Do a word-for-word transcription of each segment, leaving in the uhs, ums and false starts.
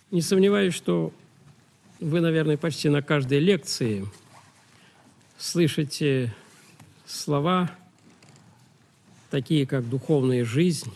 Не сомневаюсь, что вы, наверное, почти на каждой лекции слышите слова, такие как «духовная жизнь»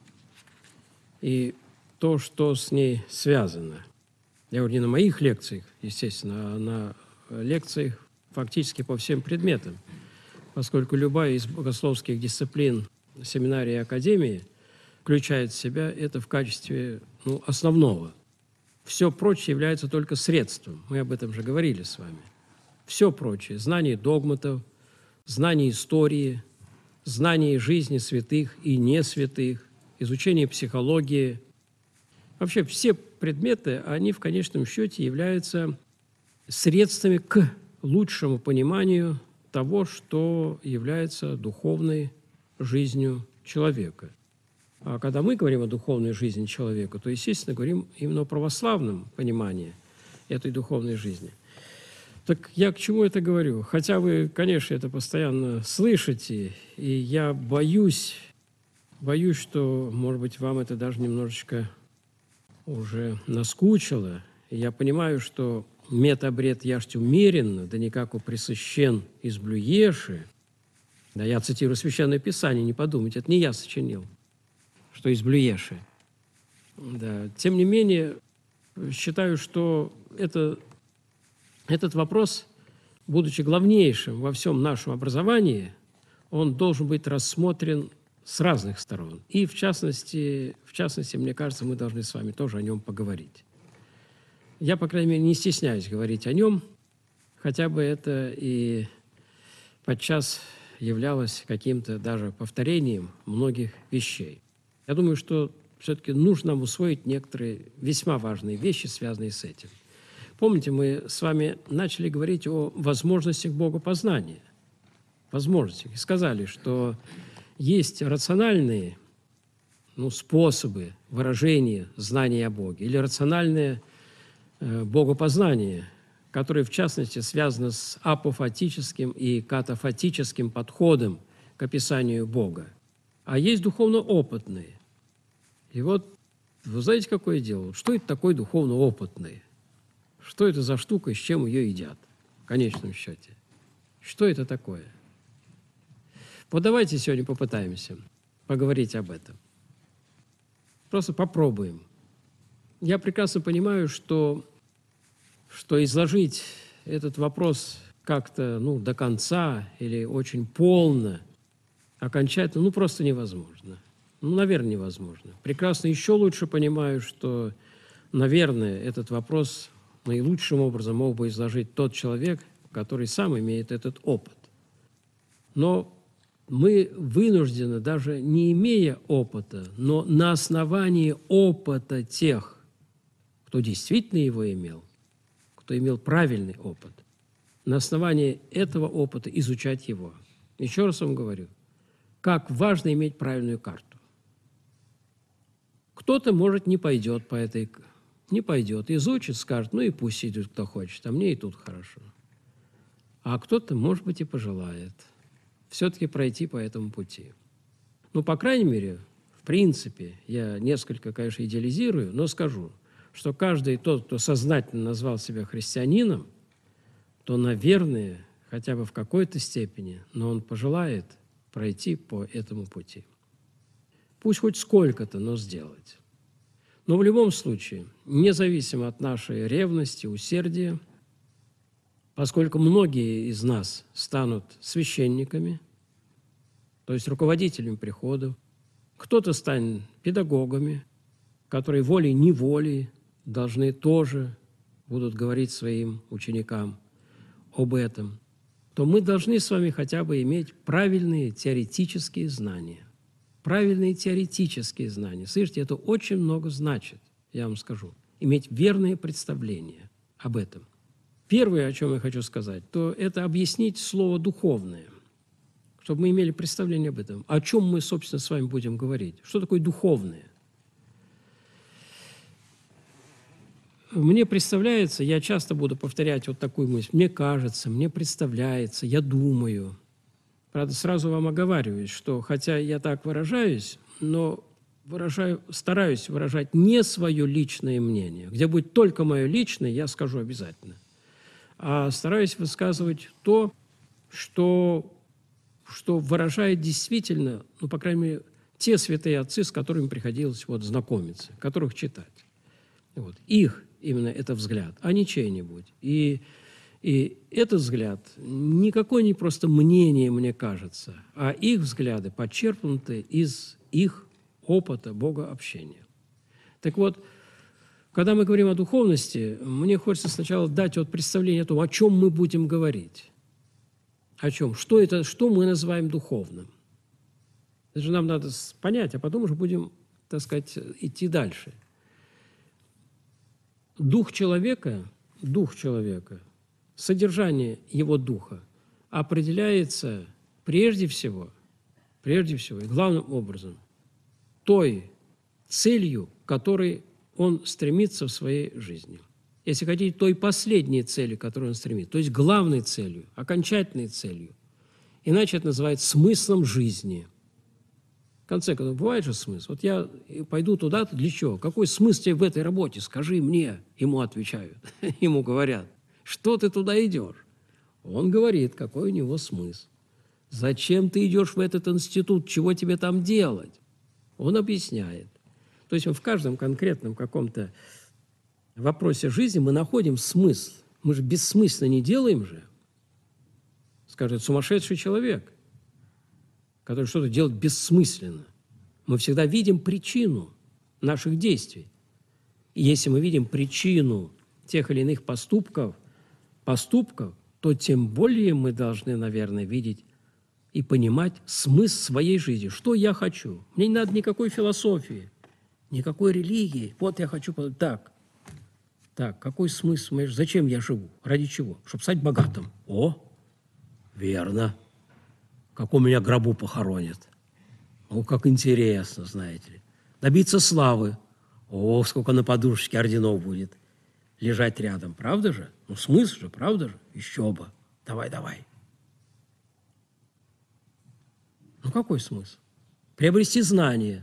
и то, что с ней связано. Я говорю не на моих лекциях, естественно, а на лекциях фактически по всем предметам, поскольку любая из богословских дисциплин семинарии и академии включает в себя это в качестве ну, основного. Все прочее является только средством. Мы об этом же говорили с вами. Все прочее – знание догматов, знание истории, знание жизни святых и не святых, изучение психологии. Вообще все предметы, они в конечном счете являются средствами к лучшему пониманию того, что является духовной жизнью человека. А когда мы говорим о духовной жизни человека, то, естественно, говорим именно о православном понимании этой духовной жизни. Так я к чему это говорю? Хотя вы, конечно, это постоянно слышите, и я боюсь, боюсь, что, может быть, вам это даже немножечко уже наскучило. И я понимаю, что метабред яшь умеренно, да никако пресыщен изблюеши. Да, я цитирую Священное Писание, не подумайте, это не я сочинил, что изблюеши. Да. Тем не менее, считаю, что это, этот вопрос, будучи главнейшим во всем нашем образовании, он должен быть рассмотрен с разных сторон. И в частности, в частности, мне кажется, мы должны с вами тоже о нем поговорить. Я, по крайней мере, не стесняюсь говорить о нем, хотя бы это и подчас являлось каким-то даже повторением многих вещей. Я думаю, что все-таки нужно нам усвоить некоторые весьма важные вещи, связанные с этим. Помните, мы с вами начали говорить о возможностях богопознания, возможностях, и сказали, что есть рациональные ну, способы выражения знания о Боге или рациональное э, богопознание, которое, в частности, связано с апофатическим и катафатическим подходом к описанию Бога. А есть духовно-опытные. И вот, вы знаете, какое дело? Что это такое духовно-опытные? Что это за штука, с чем ее едят, в конечном счете? Что это такое? Вот давайте сегодня попытаемся поговорить об этом. Просто попробуем. Я прекрасно понимаю, что, что изложить этот вопрос как-то ну, до конца или очень полно, окончательно, ну, просто невозможно. Ну, наверное, невозможно. Прекрасно еще лучше понимаю, что, наверное, этот вопрос наилучшим образом мог бы изложить тот человек, который сам имеет этот опыт. Но мы вынуждены, даже не имея опыта, но на основании опыта тех, кто действительно его имел, кто имел правильный опыт, на основании этого опыта изучать его. Еще раз вам говорю, как важно иметь правильную карту. Кто-то, может, не пойдет по этой, не пойдет, изучит, скажет, ну и пусть идет, кто хочет, а мне и тут хорошо. А кто-то, может быть, и пожелает все-таки пройти по этому пути. Ну, по крайней мере, в принципе, я несколько, конечно, идеализирую, но скажу, что каждый тот, кто сознательно назвал себя христианином, то, наверное, хотя бы в какой-то степени, но он пожелает пройти по этому пути. Пусть хоть сколько-то, но сделать. Но в любом случае, независимо от нашей ревности, усердия, поскольку многие из нас станут священниками, то есть руководителями приходов, кто-то станет педагогами, которые волей-неволей должны тоже будут говорить своим ученикам об этом, то мы должны с вами хотя бы иметь правильные теоретические знания. Правильные теоретические знания. Слышите, это очень много значит, я вам скажу. Иметь верные представления об этом. Первое, о чем я хочу сказать, то это объяснить слово «духовное», чтобы мы имели представление об этом. О чем мы, собственно, с вами будем говорить? Что такое духовное? Мне представляется, я часто буду повторять вот такую мысль, мне кажется, мне представляется, я думаю. Правда, сразу вам оговариваюсь, что хотя я так выражаюсь, но выражаю, стараюсь выражать не свое личное мнение. Где будет только мое личное, я скажу обязательно. А стараюсь высказывать то, что, что выражает действительно, ну, по крайней мере, те святые отцы, с которыми приходилось вот знакомиться, которых читать. Вот. Их именно это взгляд, а не чей-нибудь. И, и этот взгляд никакое не просто мнение, мне кажется, а их взгляды подчеркнуты из их опыта богообщения. Так вот, когда мы говорим о духовности, мне хочется сначала дать вот представление о том, о чем мы будем говорить. О чем? Что это, что мы называем духовным? Это же нам надо понять, а потом уже будем, так сказать, идти дальше. Дух человека, дух человека, содержание его духа определяется прежде всего, прежде всего и главным образом той целью, которой он стремится в своей жизни. Если хотите, той последней целью, к которой он стремится, то есть главной целью, окончательной целью. Иначе это называется смыслом жизни. В конце концов, бывает же смысл. Вот я пойду туда-то, для чего? Какой смысл тебе в этой работе? Скажи мне. Ему отвечают, ему говорят, что ты туда идешь? Он говорит, какой у него смысл. Зачем ты идешь в этот институт? Чего тебе там делать? Он объясняет. То есть в каждом конкретном каком-то вопросе жизни мы находим смысл. Мы же бессмысленно не делаем же. Скажет, сумасшедший человек, который что-то делает бессмысленно. Мы всегда видим причину наших действий. И если мы видим причину тех или иных поступков, поступков, то тем более мы должны, наверное, видеть и понимать смысл своей жизни. Что я хочу? Мне не надо никакой философии, никакой религии. Вот я хочу... Так, так, какой смысл моей жизни? Зачем я живу? Ради чего? Чтобы стать богатым. О, верно. Как у меня гробу похоронят. О, как интересно, знаете ли. Добиться славы. О, сколько на подушечке орденов будет лежать рядом. Правда же? Ну, смысл же, правда же? Еще бы. Давай, давай. Ну, какой смысл? Приобрести знания.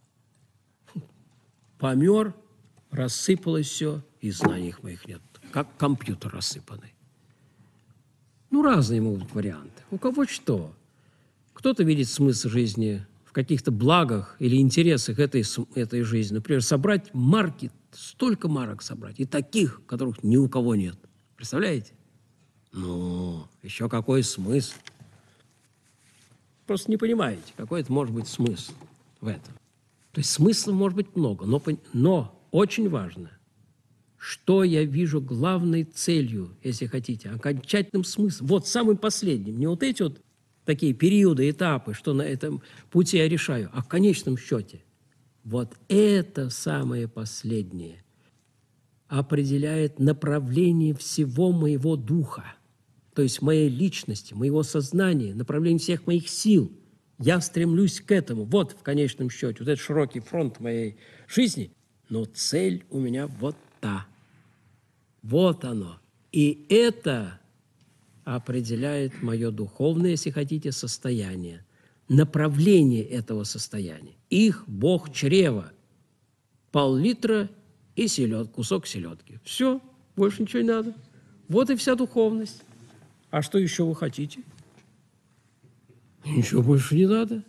Помер, рассыпалось все, и знаний моих нет. Как компьютер рассыпанный. Ну, разные могут быть варианты. У кого что? Кто-то видит смысл жизни в каких-то благах или интересах этой, этой жизни. Например, собрать марки, столько марок собрать, и таких, которых ни у кого нет. Представляете? Ну, еще какой смысл? Просто не понимаете, какой это может быть смысл в этом. То есть смыслов может быть много, но, но очень важно, что я вижу главной целью, если хотите, окончательным смыслом. Вот самым последним. Не вот эти вот такие периоды, этапы, что на этом пути я решаю, а в конечном счете вот это самое последнее определяет направление всего моего духа, то есть моей личности, моего сознания, направление всех моих сил. Я стремлюсь к этому. Вот в конечном счете, вот этот широкий фронт моей жизни, но цель у меня вот та. Вот оно. И это определяет мое духовное, если хотите, состояние, направление этого состояния. Их Бог чрева. Пол-литра и селед, кусок селедки. Все, больше ничего не надо. Вот и вся духовность. А что еще вы хотите? Ничего больше не надо.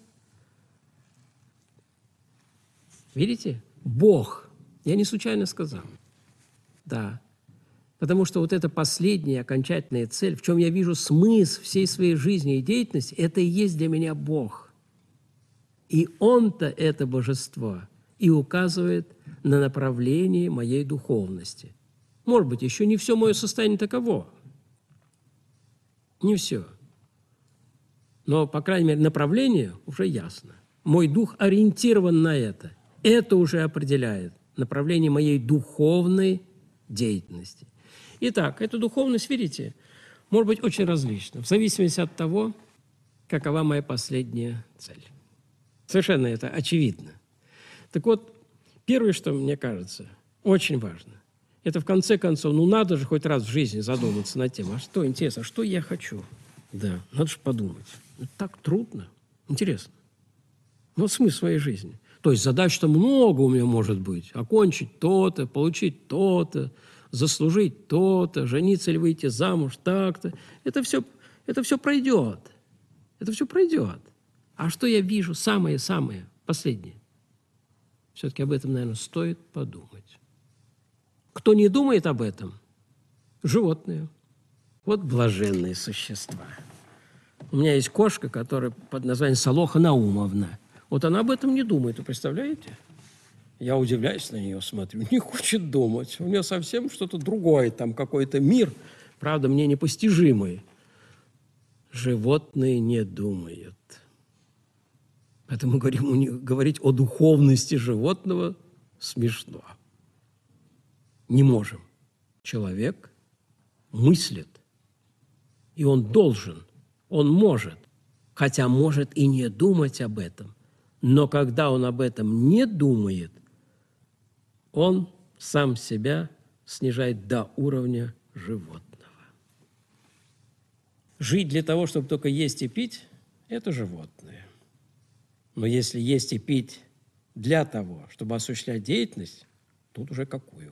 Видите? Бог. Я не случайно сказал. Да. Потому что вот эта последняя окончательная цель, в чем я вижу смысл всей своей жизни и деятельности, это и есть для меня Бог. И Он-то, это божество, и указывает на направление моей духовности. Может быть, еще не все мое состояние таково. Не все. Но, по крайней мере, направление уже ясно. Мой дух ориентирован на это. Это уже определяет направление моей духовной деятельности. Итак, эта духовность, видите, может быть очень различна, в зависимости от того, какова моя последняя цель. Совершенно это очевидно. Так вот, первое, что мне кажется очень важно, это в конце концов, ну надо же хоть раз в жизни задуматься над тем, а что интересно, а что я хочу? Да, надо же подумать. Это так трудно. Интересно. Ну, вот смысл своей жизни. То есть задач-то много у меня может быть. Окончить то-то, получить то-то, заслужить то-то, жениться или выйти замуж так-то. Это все, это все пройдет. Это все пройдет. А что я вижу? Самое-самое, последнее. Все-таки об этом, наверное, стоит подумать. Кто не думает об этом? Животные. Вот блаженные существа. У меня есть кошка, которая под названием Солоха Наумовна. Вот она об этом не думает, вы представляете? Я удивляюсь на нее, смотрю, не хочет думать. У нее совсем что-то другое, там какой-то мир, правда, мне непостижимый. Животные не думают. Поэтому говорим, у них, говорить о духовности животного смешно. Не можем. Человек мыслит, и он должен, он может, хотя может и не думать об этом, но когда он об этом не думает, он сам себя снижает до уровня животного. Жить для того, чтобы только есть и пить – это животное. Но если есть и пить для того, чтобы осуществлять деятельность, тут уже какую.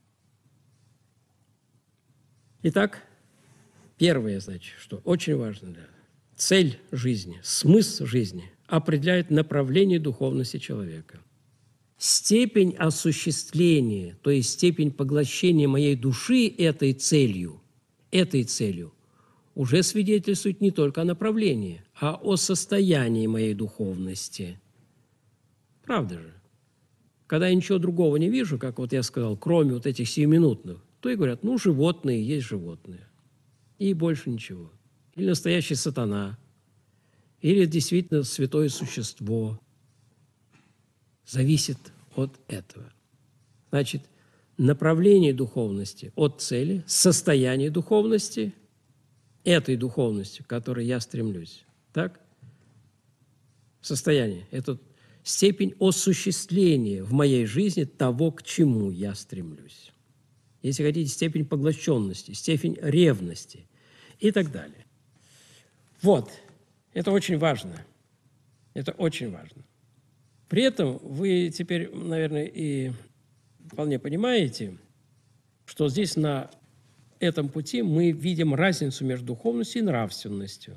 Итак, первое, значит, что очень важно, да, цель жизни, смысл жизни определяет направление духовности человека. Степень осуществления, то есть степень поглощения моей души этой целью, этой целью, уже свидетельствует не только о направлении, а о состоянии моей духовности. Правда же? Когда я ничего другого не вижу, как вот я сказал, кроме вот этих сиюминутных, то и говорят, ну, животные есть животные. И больше ничего. Или настоящий сатана, или действительно святое существо. Зависит от этого. Значит, направление духовности от цели, состояние духовности, этой духовности, к которой я стремлюсь. Так? Состояние – это степень осуществления в моей жизни того, к чему я стремлюсь. Если хотите, степень поглощенности, степень ревности и так далее. Вот. Это очень важно. Это очень важно. При этом вы теперь, наверное, и вполне понимаете, что здесь на этом пути мы видим разницу между духовностью и нравственностью.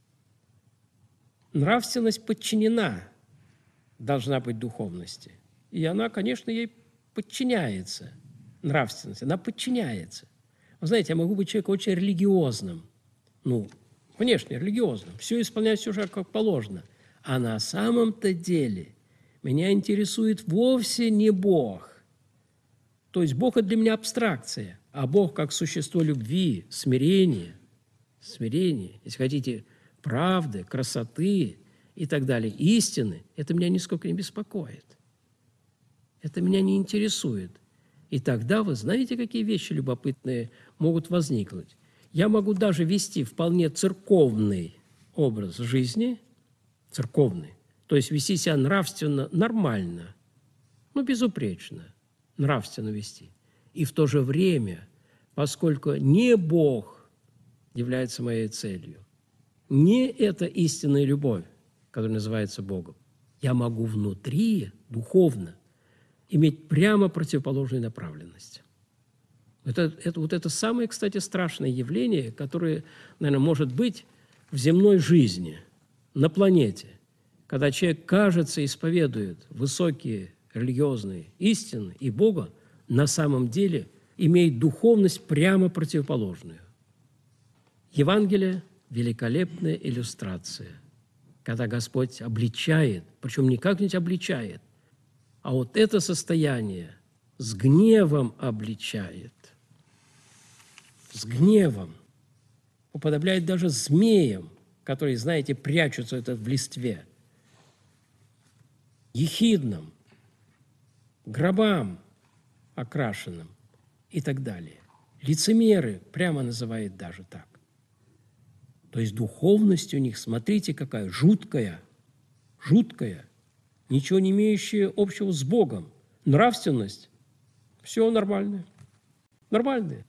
Нравственность подчинена, должна быть духовности. И она, конечно, ей подчиняется, нравственность, она подчиняется. Вы знаете, я могу быть человеком очень религиозным, ну, внешне религиозным, все исполнять все же как положено. А на самом-то деле меня интересует вовсе не Бог. То есть Бог – это для меня абстракция, а Бог как существо любви, смирения, смирения, если хотите, правды, красоты и так далее, истины, это меня нисколько не беспокоит. Это меня не интересует. И тогда вы знаете, какие вещи любопытные могут возникнуть. Я могу даже вести вполне церковный образ жизни, церковный, то есть вести себя нравственно нормально, ну, безупречно, нравственно вести. И в то же время, поскольку не Бог является моей целью, не эта истинная любовь, которая называется Богом, я могу внутри, духовно, иметь прямо противоположную направленность. Это, это, вот это самое, кстати, страшное явление, которое, наверное, может быть в земной жизни, на планете, когда человек, кажется, исповедует высокие религиозные истины и Бога, на самом деле имеет духовность прямо противоположную. Евангелие – великолепная иллюстрация, когда Господь обличает, причем не как-нибудь обличает, а вот это состояние с гневом обличает, с гневом, уподобляет даже змеям, которые, знаете, прячутся это в листве, ехидным, гробам окрашенным и так далее. Лицемеры прямо называет даже так. То есть духовность у них, смотрите, какая жуткая, жуткая, ничего не имеющая общего с Богом. Нравственность – все нормальное, нормальное.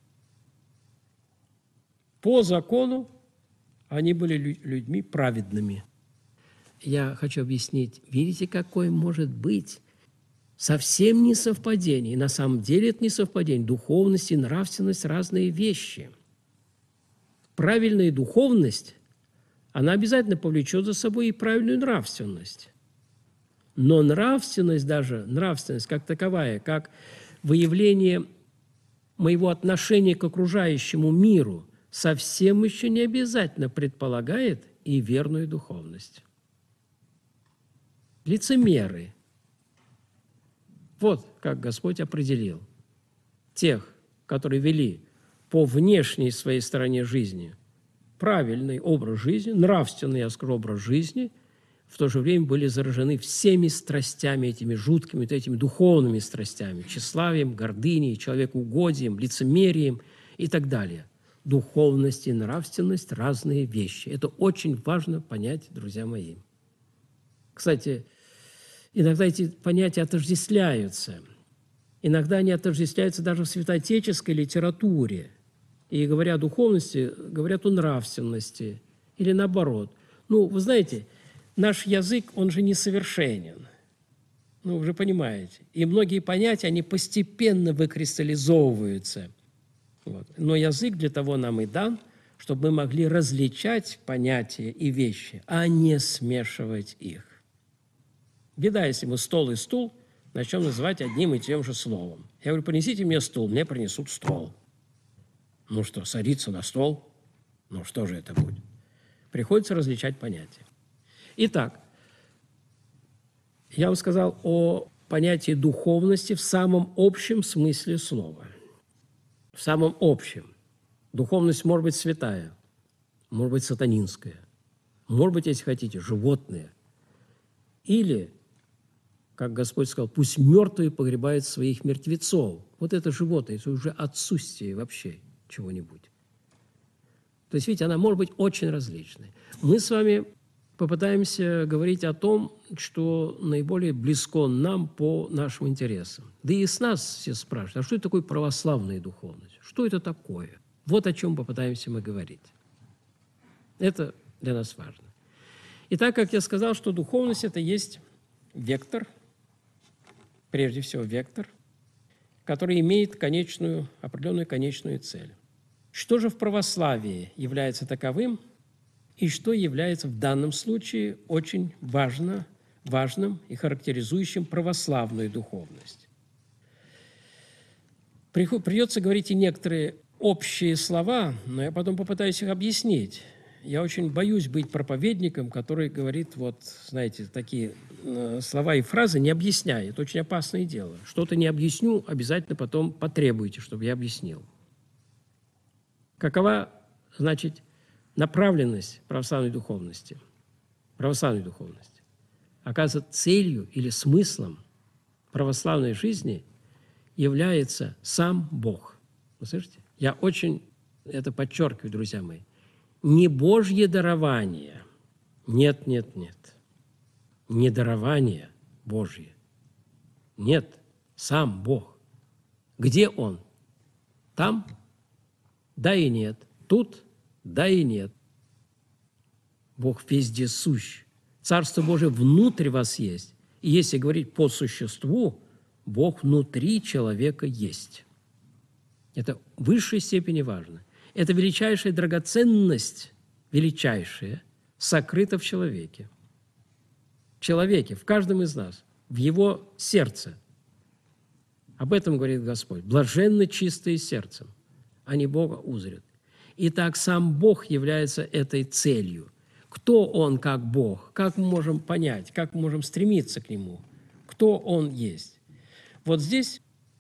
По закону они были людьми праведными. я хочу объяснить, видите, какое может быть совсем не совпадение. И на самом деле это не совпадение. Духовность и нравственность – разные вещи. Правильная духовность, она обязательно повлечет за собой и правильную нравственность. Но нравственность даже, нравственность как таковая, как выявление моего отношения к окружающему миру, совсем еще не обязательно предполагает и верную духовность. Лицемеры. Вот как Господь определил тех, которые вели по внешней своей стороне жизни правильный образ жизни, нравственный, я скажу, образ жизни, в то же время были заражены всеми страстями, этими жуткими, вот этими духовными страстями, тщеславием, гордыней, человекоугодием, лицемерием и так далее. Духовность и нравственность – разные вещи. Это очень важно понять, друзья мои. Кстати, иногда эти понятия отождествляются. Иногда они отождествляются даже в святоотеческой литературе. И говоря о духовности, говорят о нравственности. Или наоборот. Ну, вы знаете, наш язык, он же несовершенен. Ну, вы же понимаете. И многие понятия, они постепенно выкристаллизовываются. Вот. Но язык для того нам и дан, чтобы мы могли различать понятия и вещи, а не смешивать их. Беда, если мы стол и стул начнем называть одним и тем же словом. Я говорю, принесите мне стул, мне принесут стол. Ну что, садиться на стол? Ну что же это будет? Приходится различать понятия. Итак, я вам сказал о понятии духовности в самом общем смысле слова. В самом общем. Духовность может быть святая, может быть сатанинская, может быть, если хотите, животное. Или, как Господь сказал, пусть мертвые погребают своих мертвецов. Вот это животное, это уже отсутствие вообще чего-нибудь. То есть, видите, она может быть очень различной. Мы с вами попытаемся говорить о том, что наиболее близко нам по нашим интересам. Да и с нас все спрашивают, а что это такое православная духовность? Что это такое? Вот о чем попытаемся мы говорить. Это для нас важно. И так как я сказал, что духовность – это есть вектор, прежде всего вектор, который имеет конечную, определенную конечную цель. Что же в православии является таковым, и что является в данном случае очень важно, важным и характеризующим православную духовность? Придется говорить и некоторые общие слова, но я потом попытаюсь их объяснить. Я очень боюсь быть проповедником, который говорит, вот, знаете, такие э, слова и фразы не объясняет. Это очень опасное дело. Что-то не объясню, обязательно потом потребуйте, чтобы я объяснил. Какова, значит, направленность православной духовности? Православной духовности. Оказывается, целью или смыслом православной жизни является сам Бог. Вы слышите? Я очень это подчеркиваю, друзья мои. Не Божье дарование. Нет, нет, нет. Не дарование Божье. Нет, сам Бог. Где Он? Там? Да и нет. Тут? Да и нет. Бог везде сущ. Царство Божие внутрь вас есть. И если говорить по существу, Бог внутри человека есть. Это в высшей степени важно. Это величайшая драгоценность, величайшая, сокрыта в человеке. В человеке, в каждом из нас, в его сердце. Об этом говорит Господь. Блаженны чистые сердцем, они Бога узрят. Итак, сам Бог является этой целью. Кто Он как Бог? Как мы можем понять? Как мы можем стремиться к Нему? Кто Он есть? Вот здесь,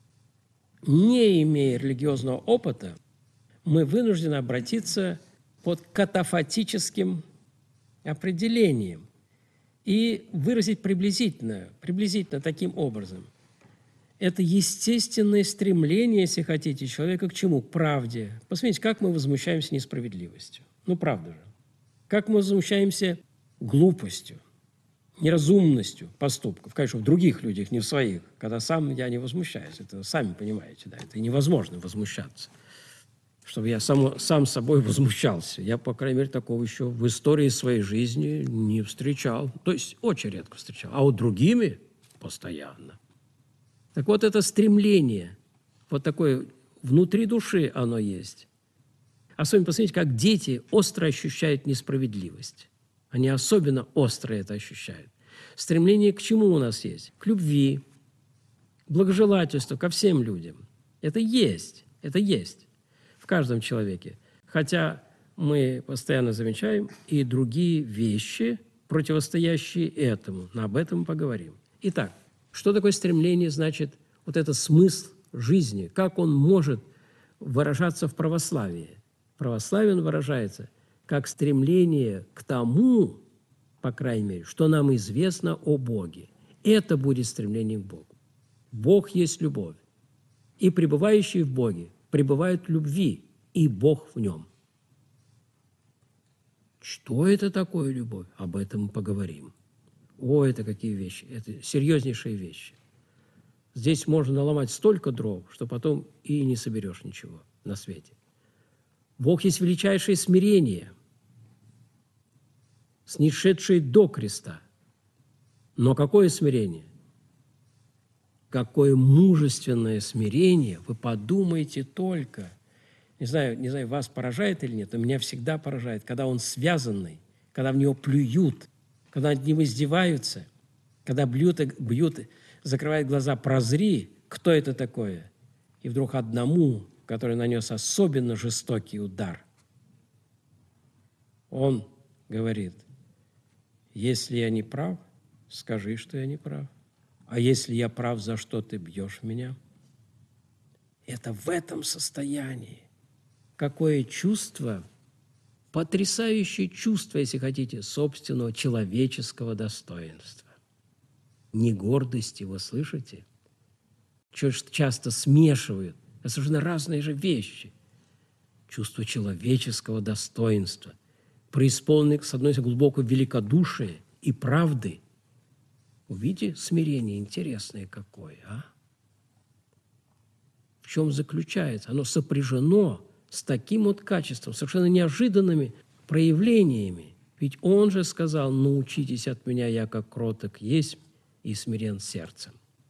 не имея религиозного опыта, мы вынуждены обратиться под катафатическим определением и выразить приблизительно, приблизительно таким образом. Это естественное стремление, если хотите, человека к чему? К правде. Посмотрите, как мы возмущаемся несправедливостью. Ну, правда же. Как мы возмущаемся глупостью, неразумностью поступков. Конечно, в других людях, не в своих. Когда сам я не возмущаюсь. Это сами понимаете, да, это невозможно возмущаться. чтобы я сам, сам собой возмущался. Я, по крайней мере, такого еще в истории своей жизни не встречал. То есть очень редко встречал. А вот другими постоянно. Так вот это стремление, вот такое внутри души оно есть. Особенно посмотрите, как дети остро ощущают несправедливость. Они особенно остро это ощущают. Стремление к чему у нас есть? К любви, к благожелательству, ко всем людям. Это есть, это есть в каждом человеке. Хотя мы постоянно замечаем и другие вещи, противостоящие этому. Но об этом мы поговорим. Итак, что такое стремление, значит, вот это смысл жизни, как он может выражаться в православии? Православие он выражается как стремление к тому, по крайней мере, что нам известно о Боге. Это будет стремление к Богу. Бог есть любовь. И пребывающие в Боге пребывают в любви, и Бог в нем. Что это такое любовь? Об этом мы поговорим. О, это какие вещи! Это серьезнейшие вещи. Здесь можно наломать столько дров, что потом и не соберешь ничего на свете. Бог есть величайшее смирение, снисшедшее до креста. Но какое смирение? Какое мужественное смирение! Вы подумайте только. Не знаю, не знаю, вас поражает или нет, но меня всегда поражает, когда он связанный, когда в него плюют, когда над ним издеваются, когда бьют, бьют, закрывают глаза, прозри, кто это такое? И вдруг одному, который нанес особенно жестокий удар, он говорит: если я не прав, скажи, что я не прав. А если я прав, за что ты бьешь меня? Это в этом состоянии. Какое чувство, потрясающее чувство, если хотите, собственного человеческого достоинства. Не гордости, вы слышите? Часто смешивают. Это совершенно разные же вещи. Чувство человеческого достоинства, преисполненное, с одной стороны, глубокого великодушия и правды. Увидите, смирение интересное какое, а? В чем заключается? Оно сопряжено с таким вот качеством, совершенно неожиданными проявлениями. Ведь он же сказал: научитесь от меня, я как кроток есть и смирен сердцем.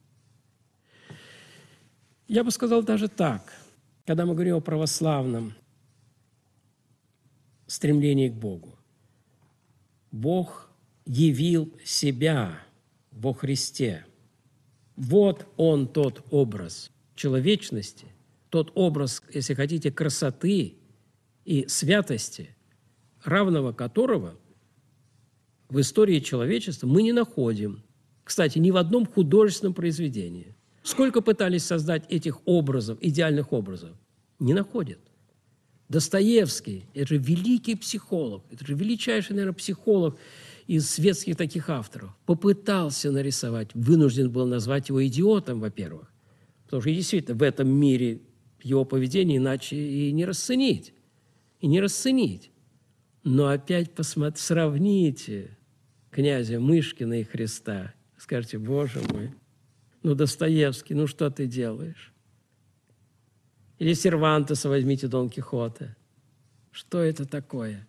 Я бы сказал даже так, когда мы говорим о православном стремлении к Богу. Бог явил себя во Христе. Вот он тот образ человечности, тот образ, если хотите, красоты и святости, равного которого в истории человечества мы не находим. Кстати, ни в одном художественном произведении. Сколько пытались создать этих образов, идеальных образов, не находят. Достоевский – это же великий психолог, это же величайший, наверное, психолог из светских таких авторов. Попытался нарисовать, вынужден был назвать его идиотом, во-первых. Потому что действительно в этом мире его поведение иначе и не расценить. И не расценить. Но опять посмотрите, сравните князя Мышкина и Христа. Скажете: Боже мой, ну, Достоевский, ну что ты делаешь? Или Сервантеса возьмите, Дон Кихота. Что это такое?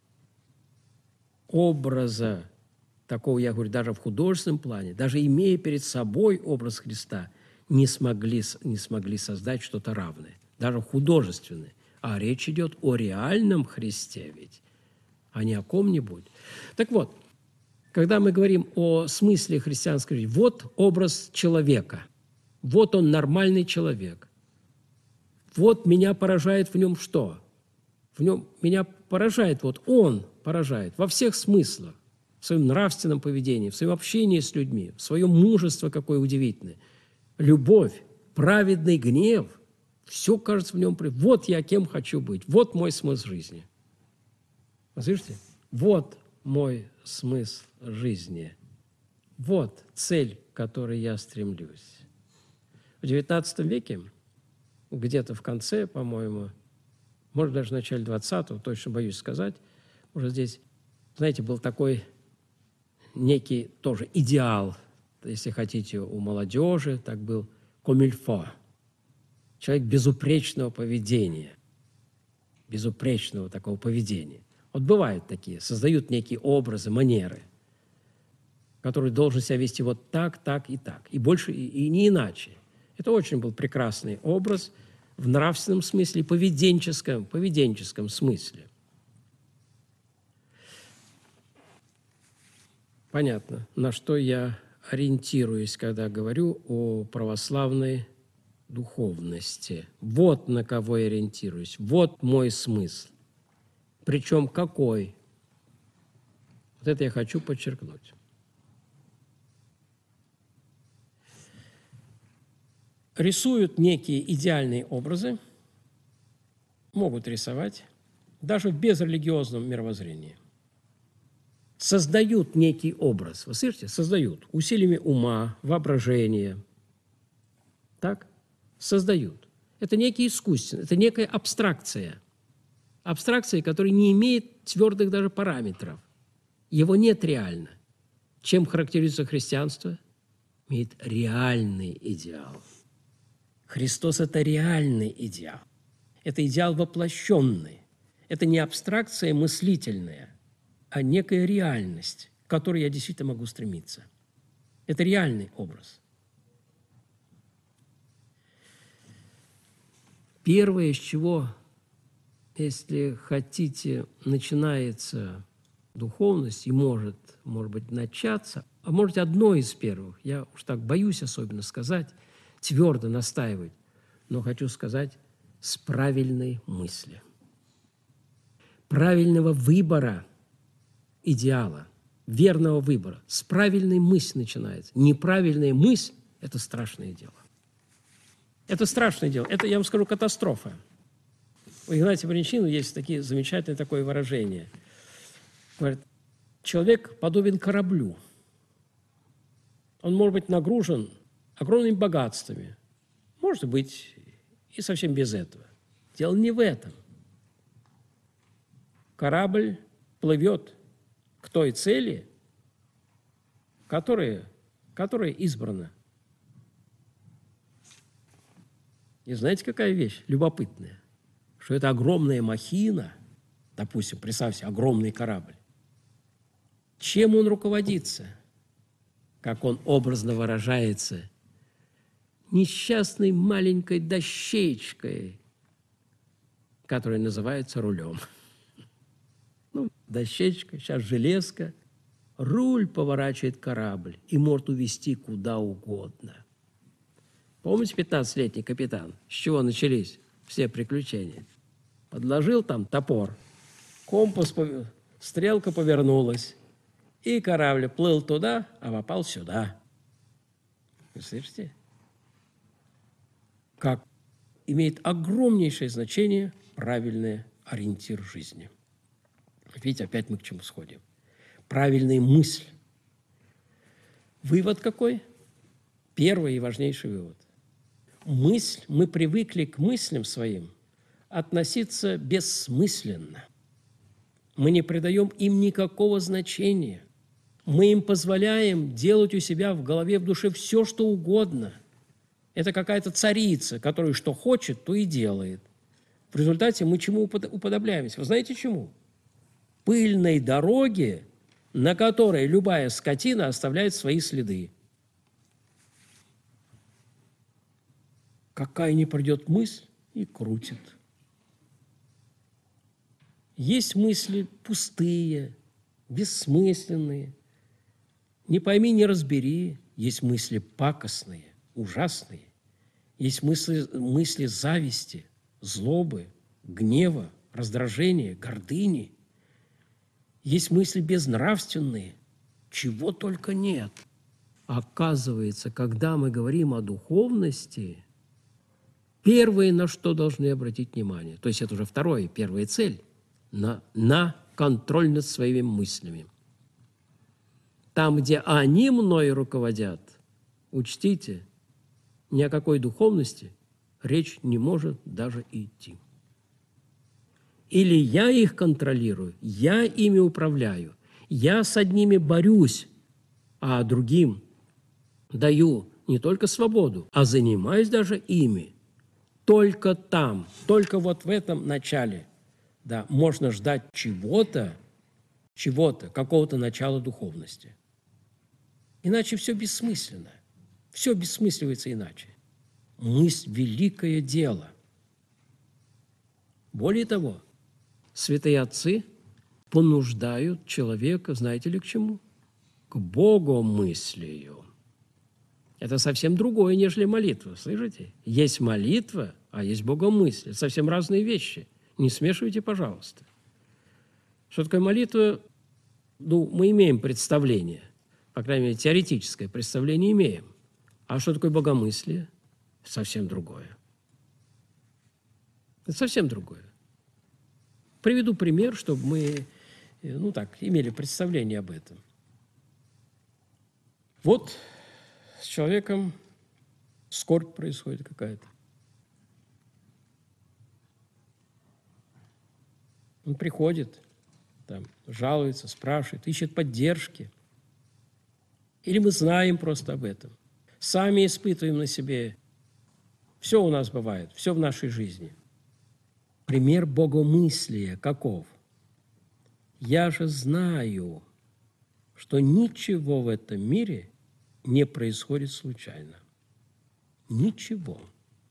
Образа такого, я говорю, даже в художественном плане, даже имея перед собой образ Христа, не смогли, не смогли создать что-то равное, даже художественное. А речь идет о реальном Христе ведь, а не о ком-нибудь. Так вот, когда мы говорим о смысле христианской жизни, вот образ человека, вот он нормальный человек. Вот меня поражает в нем что? В нем меня поражает, вот он поражает во всех смыслах, в своем нравственном поведении, в своем общении с людьми, в своем мужестве какое удивительное, любовь, праведный гнев, все кажется в нем. Вот я кем хочу быть, вот мой смысл жизни. Вы слышите? Вот мой смысл жизни. Вот цель, к которой я стремлюсь. В девятнадцатом веке, где-то в конце, по-моему, может, даже в начале двадцатого, точно боюсь сказать, уже здесь, знаете, был такой некий тоже идеал, если хотите, у молодежи, так был комильфо, человек безупречного поведения. безупречного такого поведения. Вот бывают такие, создают некие образы, манеры, который должен себя вести вот так, так и так, и больше, и, и не иначе. Это очень был прекрасный образ в нравственном смысле, поведенческом, поведенческом смысле. Понятно, на что я ориентируюсь, когда говорю о православной духовности. Вот на кого я ориентируюсь, вот мой смысл. Причем какой? Вот это я хочу подчеркнуть. Рисуют некие идеальные образы, могут рисовать, даже в безрелигиозном мировоззрении. Создают некий образ, вы слышите, создают усилиями ума, воображения. Так? Создают. Это некий искусственный, это некая абстракция. Абстракция, которая не имеет твердых даже параметров. Его нет реально. Чем характеризуется христианство? Имеет реальный идеал. Христос – это реальный идеал. Это идеал воплощенный. Это не абстракция мыслительная, а некая реальность, к которой я действительно могу стремиться. Это реальный образ. Первое, с чего, если хотите, начинается духовность и может, может быть, начаться, а может, одно из первых, я уж так боюсь особенно сказать, твердо настаивать, но хочу сказать, с правильной мысли, правильного выбора идеала, верного выбора. С правильной мысли начинается. Неправильная мысль – это страшное дело. Это страшное дело. Это, я вам скажу, катастрофа. У Игнатия Брянчанина есть такие замечательное такое выражение. Говорит, человек подобен кораблю. Он может быть нагружен огромными богатствами. Может быть, и совсем без этого. Дело не в этом. Корабль плывет к той цели, которая, которая избрана. И знаете, какая вещь любопытная? Что это огромная махина, допустим, представьте, огромный корабль. Чем он руководится? Как он образно выражается, несчастной маленькой дощечкой, которая называется рулем. Ну, дощечка, сейчас железка, руль поворачивает корабль и может увезти куда угодно. Помните пятнадцатилетний капитан? С чего начались все приключения? Подложил там топор, компас, стрелка повернулась, и корабль плыл туда, а попал сюда. Вы слышите? Как имеет огромнейшее значение правильный ориентир жизни. Видите, опять мы к чему сходим. Правильная мысль. Вывод какой? Первый и важнейший вывод. Мысль, мы привыкли к мыслям своим относиться бессмысленно. Мы не придаем им никакого значения. Мы им позволяем делать у себя в голове, в душе все, что угодно. Это какая-то царица, которая что хочет, то и делает. В результате мы чему уподобляемся? Вы знаете чему? Пыльной дороге, на которой любая скотина оставляет свои следы. Какая ни придет мысль, и крутит. Есть мысли пустые, бессмысленные. Не пойми, не разбери. Есть мысли пакостные, ужасные. Есть мысли, мысли зависти, злобы, гнева, раздражения, гордыни. Есть мысли безнравственные, чего только нет. Оказывается, когда мы говорим о духовности, первое, на что должны обратить внимание, то есть это уже второе, первая цель, на, на контроль над своими мыслями. Там, где они мною руководят, учтите, ни о какой духовности речь не может даже идти. Или я их контролирую, я ими управляю, я с одними борюсь, а другим даю не только свободу, а занимаюсь даже ими. Только там, только вот в этом начале Да, можно ждать чего-то, чего-то, какого-то начала духовности. Иначе все бессмысленно. Все бессмысливается иначе. Мысль – великое дело. Более того, святые отцы понуждают человека, знаете ли, к чему? К богомыслию. Это совсем другое, нежели молитва, слышите? Есть молитва, а есть богомыслие. Совсем разные вещи. Не смешивайте, пожалуйста. Что такое молитва? Ну, мы имеем представление, по крайней мере, теоретическое представление имеем. А что такое богомыслие? Совсем другое. Это совсем другое. Приведу пример, чтобы мы, ну так, имели представление об этом. Вот с человеком скорбь происходит какая-то. Он приходит, там, жалуется, спрашивает, ищет поддержки. Или мы знаем просто об этом. Сами испытываем на себе. Все у нас бывает, все в нашей жизни. Пример богомыслия каков? Я же знаю, что ничего в этом мире не происходит случайно. Ничего.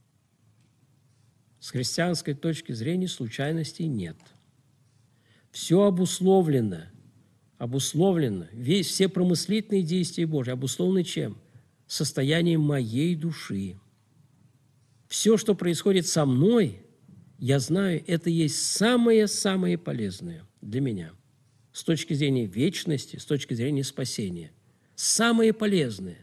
С христианской точки зрения случайностей нет. Все обусловлено, обусловлено, весь, все промыслительные действия Божьи обусловлены чем? Состоянием моей души. Все, что происходит со мной, я знаю, это есть самое-самое полезное для меня. С точки зрения вечности, с точки зрения спасения. Самое полезное.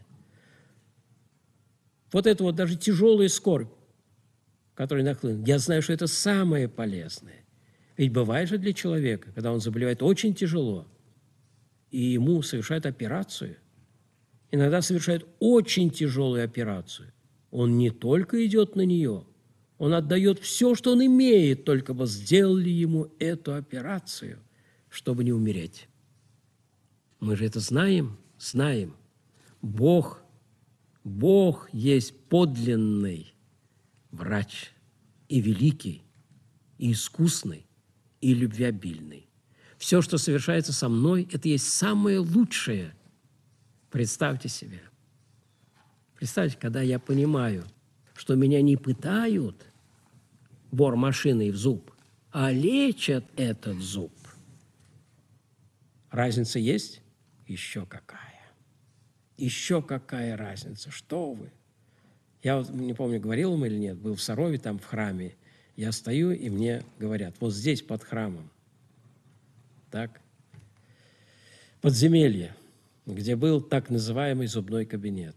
Вот это вот даже тяжелая скорбь, которая нахлынет, я знаю, что это самое полезное. Ведь бывает же для человека, когда он заболевает очень тяжело, и ему совершают операцию, иногда совершают очень тяжелую операцию, он не только идет на нее, он отдает все, что он имеет, только бы сделали ему эту операцию, чтобы не умереть. Мы же это знаем, знаем. Бог, Бог есть подлинный врач, и великий, и искусный, и любвеобильный. Все, что совершается со мной, это есть самое лучшее. Представьте себе. Представьте, когда я понимаю, что меня не пытают бормашиной в зуб, а лечат этот зуб. Разница есть? Еще какая. Еще какая разница. Что вы? Я вот не помню, говорил вам или нет, был в Сарове, там в храме. Я стою, и мне говорят, вот здесь под храмом, так, подземелье, где был так называемый зубной кабинет.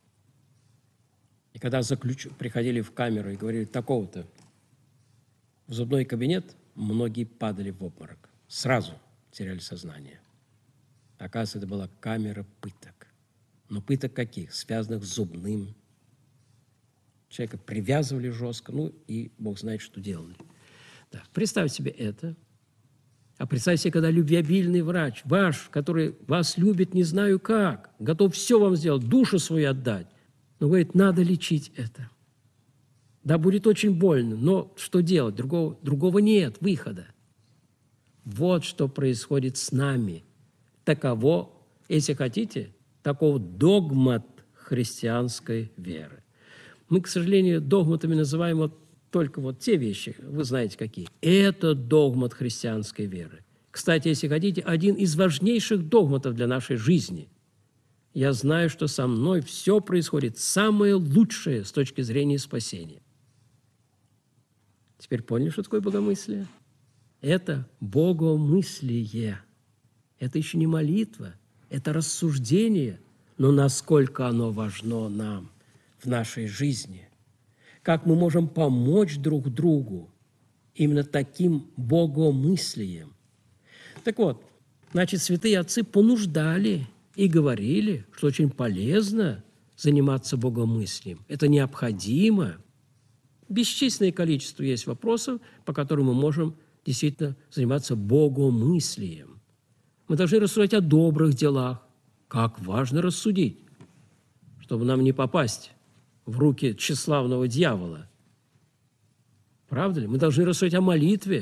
И когда заключ... приходили в камеру и говорили, такого-то, в зубной кабинет, многие падали в обморок. Сразу теряли сознание. Оказывается, это была камера пыток. Но пыток каких? Связанных с зубным. Человека привязывали жестко, ну и Бог знает, что делали. Да. Представьте себе это. А представьте себе, когда любвеобильный врач, ваш, который вас любит не знаю как, готов все вам сделать, душу свою отдать, но говорит, надо лечить это. Да, будет очень больно, но что делать? Другого, другого нет выхода. Вот что происходит с нами. Таково, если хотите, таков догмат христианской веры. Мы, к сожалению, догматами называем вот только вот те вещи, вы знаете какие. Это догмат христианской веры. Кстати, если хотите, один из важнейших догматов для нашей жизни. Я знаю, что со мной все происходит самое лучшее с точки зрения спасения. Теперь поняли, что такое богомыслие? Это богомыслие. Это еще не молитва, это рассуждение, но насколько оно важно нам в нашей жизни. Как мы можем помочь друг другу именно таким богомыслием. Так вот, значит, святые отцы понуждали и говорили, что очень полезно заниматься богомыслием. Это необходимо. Бесчисленное количество есть вопросов, по которым мы можем действительно заниматься богомыслием. Мы должны рассуждать о добрых делах. Как важно рассудить, чтобы нам не попасть в руки тщеславного дьявола. Правда ли? Мы должны рассуждать о молитве.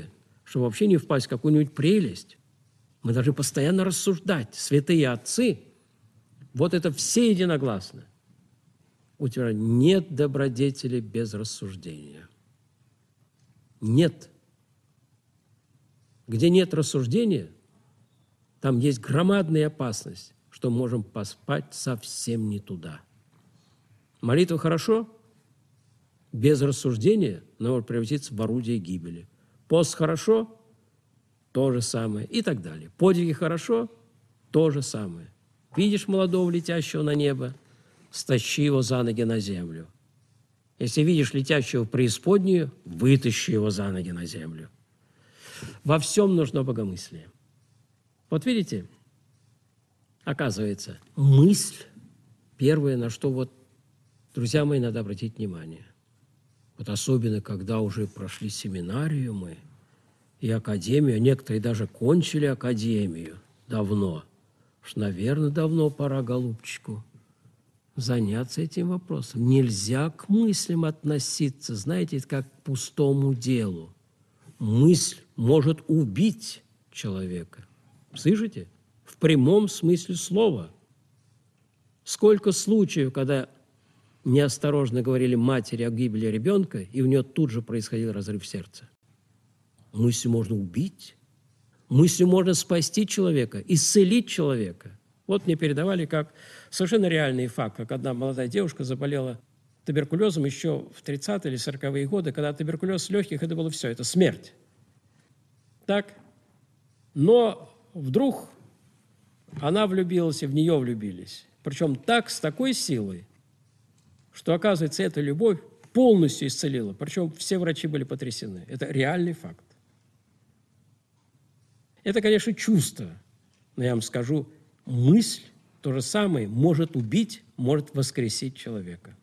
чтобы вообще не впасть в какую-нибудь прелесть. Мы должны постоянно рассуждать. Святые отцы, вот это все единогласно. Утверждают, нет добродетели без рассуждения. Нет. Где нет рассуждения, там есть громадная опасность, что можем поспать совсем не туда. Молитва хорошо, без рассуждения она может превратиться в орудие гибели. Пост хорошо, то же самое и так далее. Подвиги хорошо, то же самое. Видишь молодого, летящего на небо, стащи его за ноги на землю. Если видишь летящего в преисподнюю, вытащи его за ноги на землю. Во всем нужно богомыслие. Вот видите, оказывается, мысль первое, на что вот, друзья мои, надо обратить внимание. Вот особенно, когда уже прошли семинарию мы и академию, некоторые даже кончили академию давно. Уж, наверное, давно пора, голубчику, заняться этим вопросом. Нельзя к мыслям относиться, знаете, как к пустому делу. Мысль может убить человека. Слышите? В прямом смысле слова. Сколько случаев, когда неосторожно говорили матери о гибели ребенка, и у нее тут же происходил разрыв сердца. Мыслью можно убить, мыслью можно спасти человека, исцелить человека. Вот мне передавали как совершенно реальный факт, как одна молодая девушка заболела туберкулезом еще в тридцатые или сороковые годы, когда туберкулез легких, это было все, это смерть. Так? Но вдруг она влюбилась, и в нее влюбились. Причем так, с такой силой, что, оказывается, эта любовь полностью исцелила. Причем все врачи были потрясены. Это реальный факт. Это, конечно, чувство. Но я вам скажу, мысль то же самое может убить, может воскресить человека.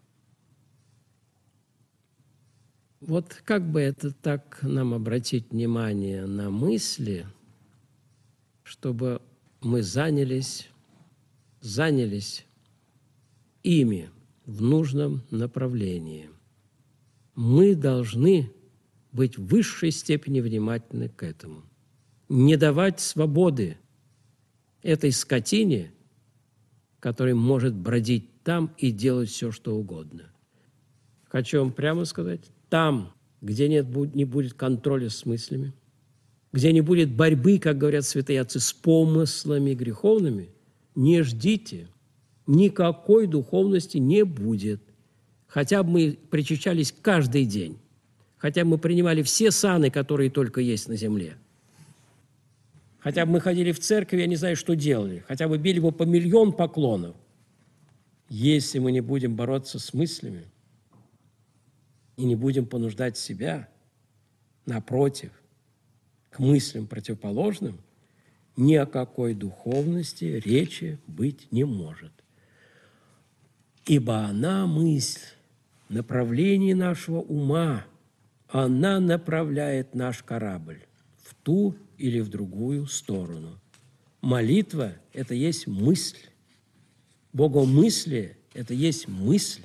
Вот как бы это так нам обратить внимание на мысли, чтобы мы занялись, занялись ими в нужном направлении. Мы должны быть в высшей степени внимательны к этому. Не давать свободы этой скотине, которая может бродить там и делать все, что угодно. Хочу вам прямо сказать, там, где нет, не будет контроля с мыслями, где не будет борьбы, как говорят святые отцы, с помыслами греховными, не ждите, никакой духовности не будет. Хотя бы мы причащались каждый день, хотя бы мы принимали все саны, которые только есть на земле, хотя бы мы ходили в церковь, я не знаю, что делали, хотя бы били бы по миллион поклонов. Если мы не будем бороться с мыслями и не будем понуждать себя, напротив, к мыслям противоположным, ни о какой духовности речи быть не может. Ибо она, мысль, направление нашего ума, она направляет наш корабль в ту или в другую сторону. Молитва – это есть мысль. Богомыслие – это есть мысль.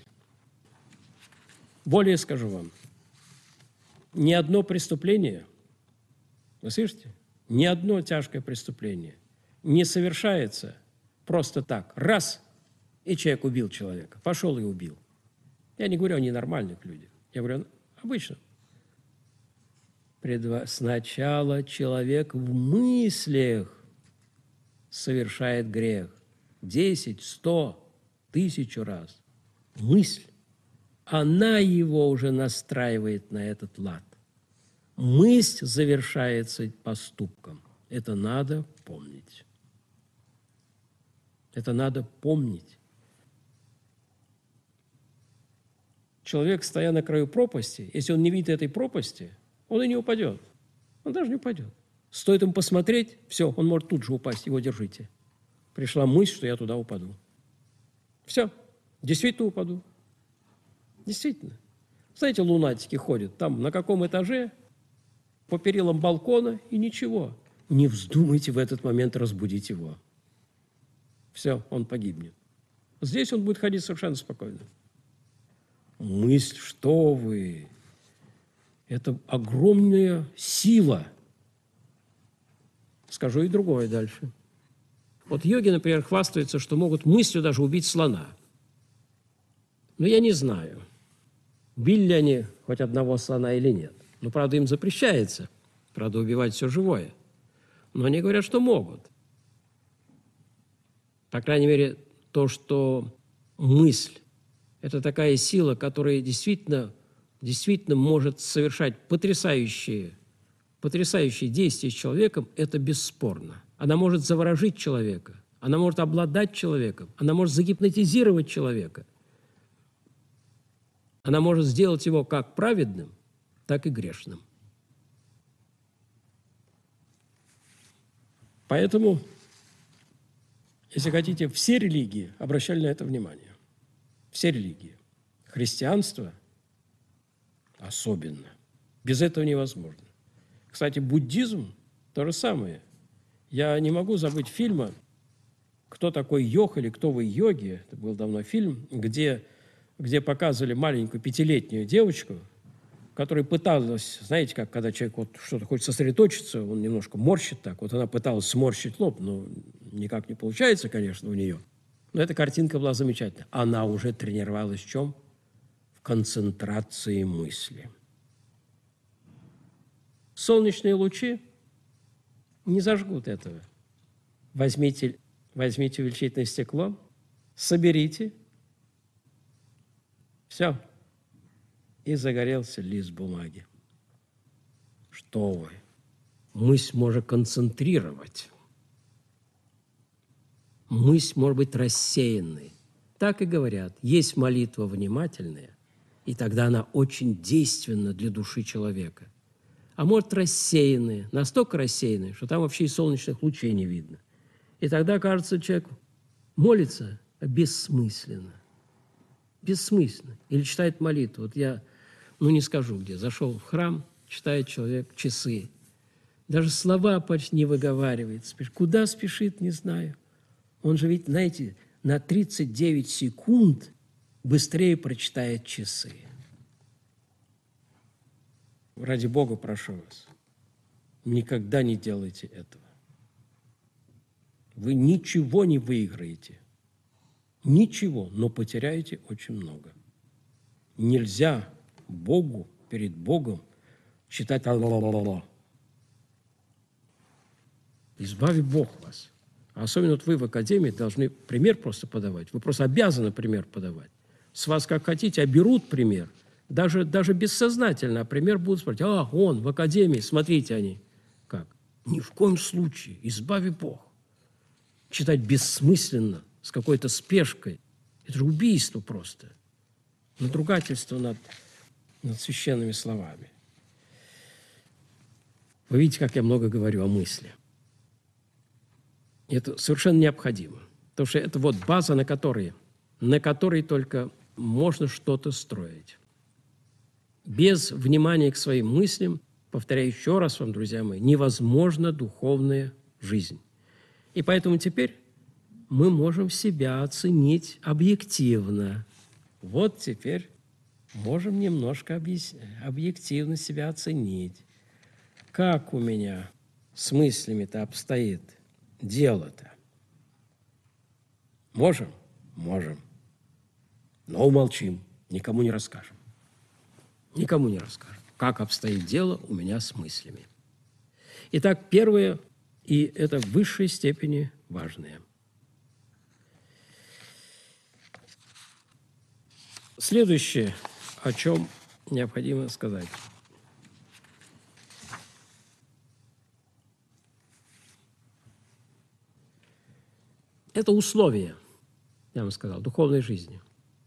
Более скажу вам, ни одно преступление, вы слышите, ни одно тяжкое преступление не совершается просто так, раз, и человек убил человека, пошел и убил. Я не говорю о ненормальных людях, я говорю о обычных. Сначала человек в мыслях совершает грех. Десять, сто, тысячу раз. Мысль. Она его уже настраивает на этот лад. Мысль завершается поступком. Это надо помнить. Это надо помнить. Человек, стоя на краю пропасти, если он не видит этой пропасти, он и не упадет. Он даже не упадет. Стоит ему посмотреть, все, он может тут же упасть, его держите. Пришла мысль, что я туда упаду. Все, действительно упаду. Действительно. Знаете, лунатики ходят там на каком этаже, по перилам балкона, и ничего. Не вздумайте в этот момент разбудить его. Все, он погибнет. Здесь он будет ходить совершенно спокойно. Мысль, что вы... Это огромная сила, скажу и другое дальше. Вот йоги, например, хвастаются, что могут мыслью даже убить слона. Но я не знаю, били ли они хоть одного слона или нет. Но, правда, им запрещается, правда, убивать все живое. Но они говорят, что могут. По крайней мере, то, что мысль – это такая сила, которая действительно, действительно может совершать потрясающие, потрясающие действия с человеком, это бесспорно. Она может заворожить человека, она может обладать человеком, она может загипнотизировать человека. Она может сделать его как праведным, так и грешным. Поэтому, если хотите, все религии обращали на это внимание. Все религии. Христианство особенно. Без этого невозможно. Кстати, буддизм – то же самое. Я не могу забыть фильма «Кто такой йог» или «Кто вы йоги?» Это был давно фильм, где, где показывали маленькую пятилетнюю девочку, которая пыталась, знаете, как когда человек вот что-то хочет сосредоточиться, он немножко морщит так. Вот она пыталась сморщить лоб, но никак не получается, конечно, у нее. Но эта картинка была замечательная. Она уже тренировалась в чем? В концентрации мысли. Солнечные лучи не зажгут этого. Возьмите, возьмите увеличительное стекло, соберите, все, и загорелся лист бумаги. Что вы? Мысль может концентрировать. Мысль может быть рассеянной. Так и говорят, есть молитва внимательная, и тогда она очень действенна для души человека. А может рассеянная, настолько рассеянная, что там вообще и солнечных лучей не видно. И тогда, кажется, человек молится бессмысленно. Бессмысленно. Или читает молитву. Вот я, ну не скажу где, зашел в храм, читает человек часы. Даже слова почти не выговаривает. Куда спешит, не знаю. Он же ведь, знаете, на тридцать девять секунд быстрее прочитает часы. Ради Бога прошу вас, никогда не делайте этого. Вы ничего не выиграете. Ничего, но потеряете очень много. Нельзя Богу, перед Богом читать «ла-ла-ла-ла». Избави Бог вас. А особенно вот вы в академии должны пример просто подавать. Вы просто обязаны пример подавать. С вас как хотите, а берут пример. Даже, даже бессознательно, а пример будут спрашивать: а, он в академии, смотрите они. Как? Ни в коем случае, избави Бог. Читать бессмысленно, с какой-то спешкой. Это же убийство просто. Надругательство над, над священными словами. Вы видите, как я много говорю о мысли. Это совершенно необходимо. Потому что это вот база, на которой, на которой только можно что-то строить. Без внимания к своим мыслям, повторяю еще раз вам, друзья мои, невозможна духовная жизнь. И поэтому теперь мы можем себя оценить объективно. Вот теперь можем немножко объективно себя оценить. Как у меня с мыслями-то обстоит дело-то? Можем? Можем. Но умолчим, никому не расскажем. Никому не расскажем, как обстоит дело у меня с мыслями. Итак, первое, и это в высшей степени важное. Следующее, о чем необходимо сказать. Это условие, я вам сказал, духовной жизни.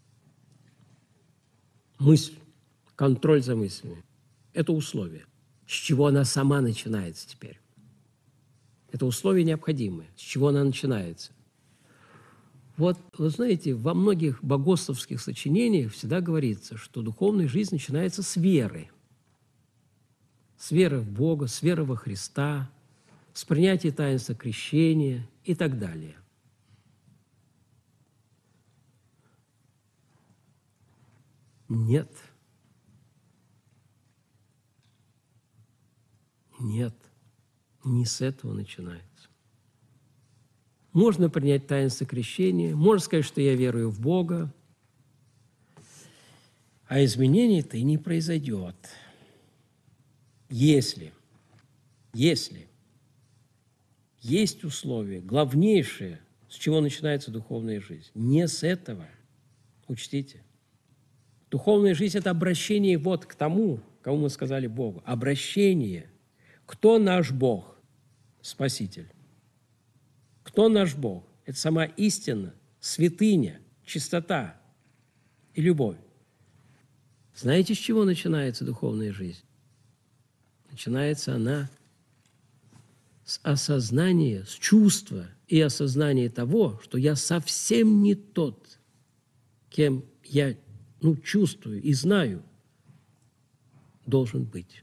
Мысль, контроль за мыслями – это условие. С чего она сама начинается теперь? Это условие необходимое. С чего она начинается? Вот, вы знаете, во многих богословских сочинениях всегда говорится, что духовная жизнь начинается с веры. С веры в Бога, с веры во Христа, с принятия таинства крещения и так далее. Нет. Нет. Не с этого начинается. Можно принять таинство крещения, можно сказать, что я верую в Бога, а изменений-то и не произойдет. Если, если есть условия, главнейшее, с чего начинается духовная жизнь. Не с этого. Учтите. Духовная жизнь – это обращение вот к тому, кому мы сказали Богу. Обращение. Кто наш Бог? Спаситель. Кто наш Бог? Это сама истина, святыня, чистота и любовь. Знаете, с чего начинается духовная жизнь? Начинается она с осознания, с чувства и осознания того, что я совсем не тот, кем я ну, чувствую и знаю, должен быть.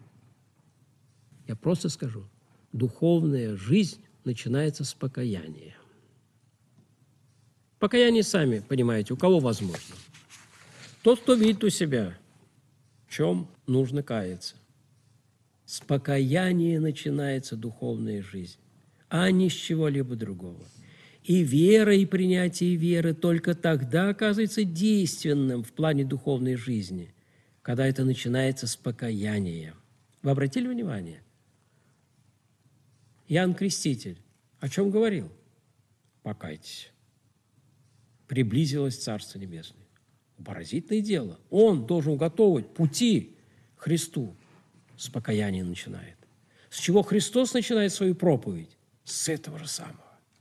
Я просто скажу, духовная жизнь начинается с покаяния. Покаяние, сами понимаете, у кого возможно. Тот, кто видит у себя, в чем нужно каяться. С покаяния начинается духовная жизнь, а не с чего-либо другого. И вера, и принятие веры только тогда оказывается действенным в плане духовной жизни, когда это начинается с покаяния. Вы обратили внимание? Иоанн Креститель о чем говорил? Покайтесь. Приблизилось Царство Небесное. Поразительное дело. Он должен уготовить пути к Христу. С покаяния начинает. С чего Христос начинает свою проповедь? С этого же самого.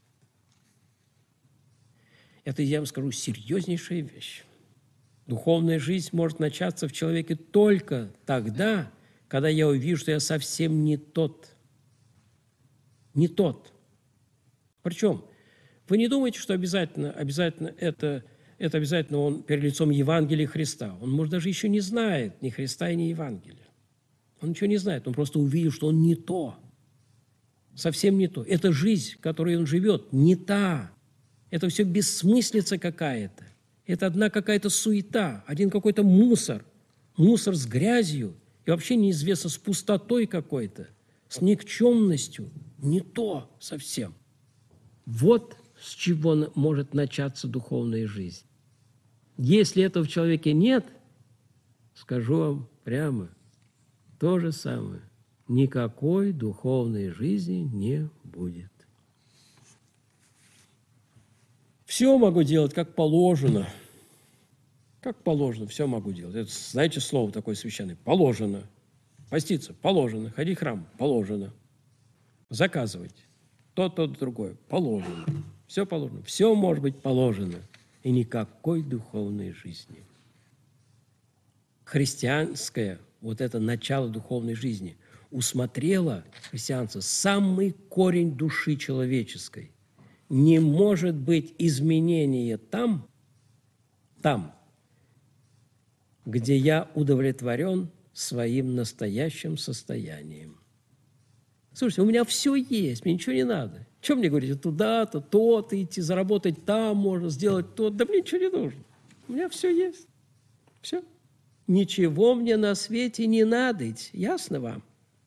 Это, я вам скажу, серьезнейшая вещь. Духовная жизнь может начаться в человеке только тогда, когда я увижу, что я совсем не тот. Не тот. Причем, вы не думаете, что обязательно, обязательно это, это обязательно он перед лицом Евангелия Христа. Он, может, даже еще не знает ни Христа, ни Евангелия. Он ничего не знает, он просто увидел, что он не то. Совсем не то. Эта жизнь, которой он живет, не та. Это все бессмыслица какая-то. Это одна какая-то суета, один какой-то мусор. Мусор с грязью и вообще неизвестно с пустотой какой-то, с никчемностью. Не то совсем. Вот с чего может начаться духовная жизнь. Если этого в человеке нет, скажу вам прямо, то же самое. Никакой духовной жизни не будет. Все могу делать, как положено. Как положено, все могу делать. Это, знаете, слово такое священное? Положено. Поститься? Положено. Ходить в храм? Положено. Заказывать? То, то, другое. Положено. Все положено. Все может быть положено. И никакой духовной жизни. Христианское, вот это начало духовной жизни, усмотрело христианство самый корень души человеческой. Не может быть изменения там, там, где я удовлетворен своим настоящим состоянием. Слушайте, у меня все есть, мне ничего не надо. Чем мне говорите, туда-то, то-то идти, заработать там можно, сделать то. Да мне ничего не нужно. У меня все есть. Все. Ничего мне на свете не надо. Ясно вам?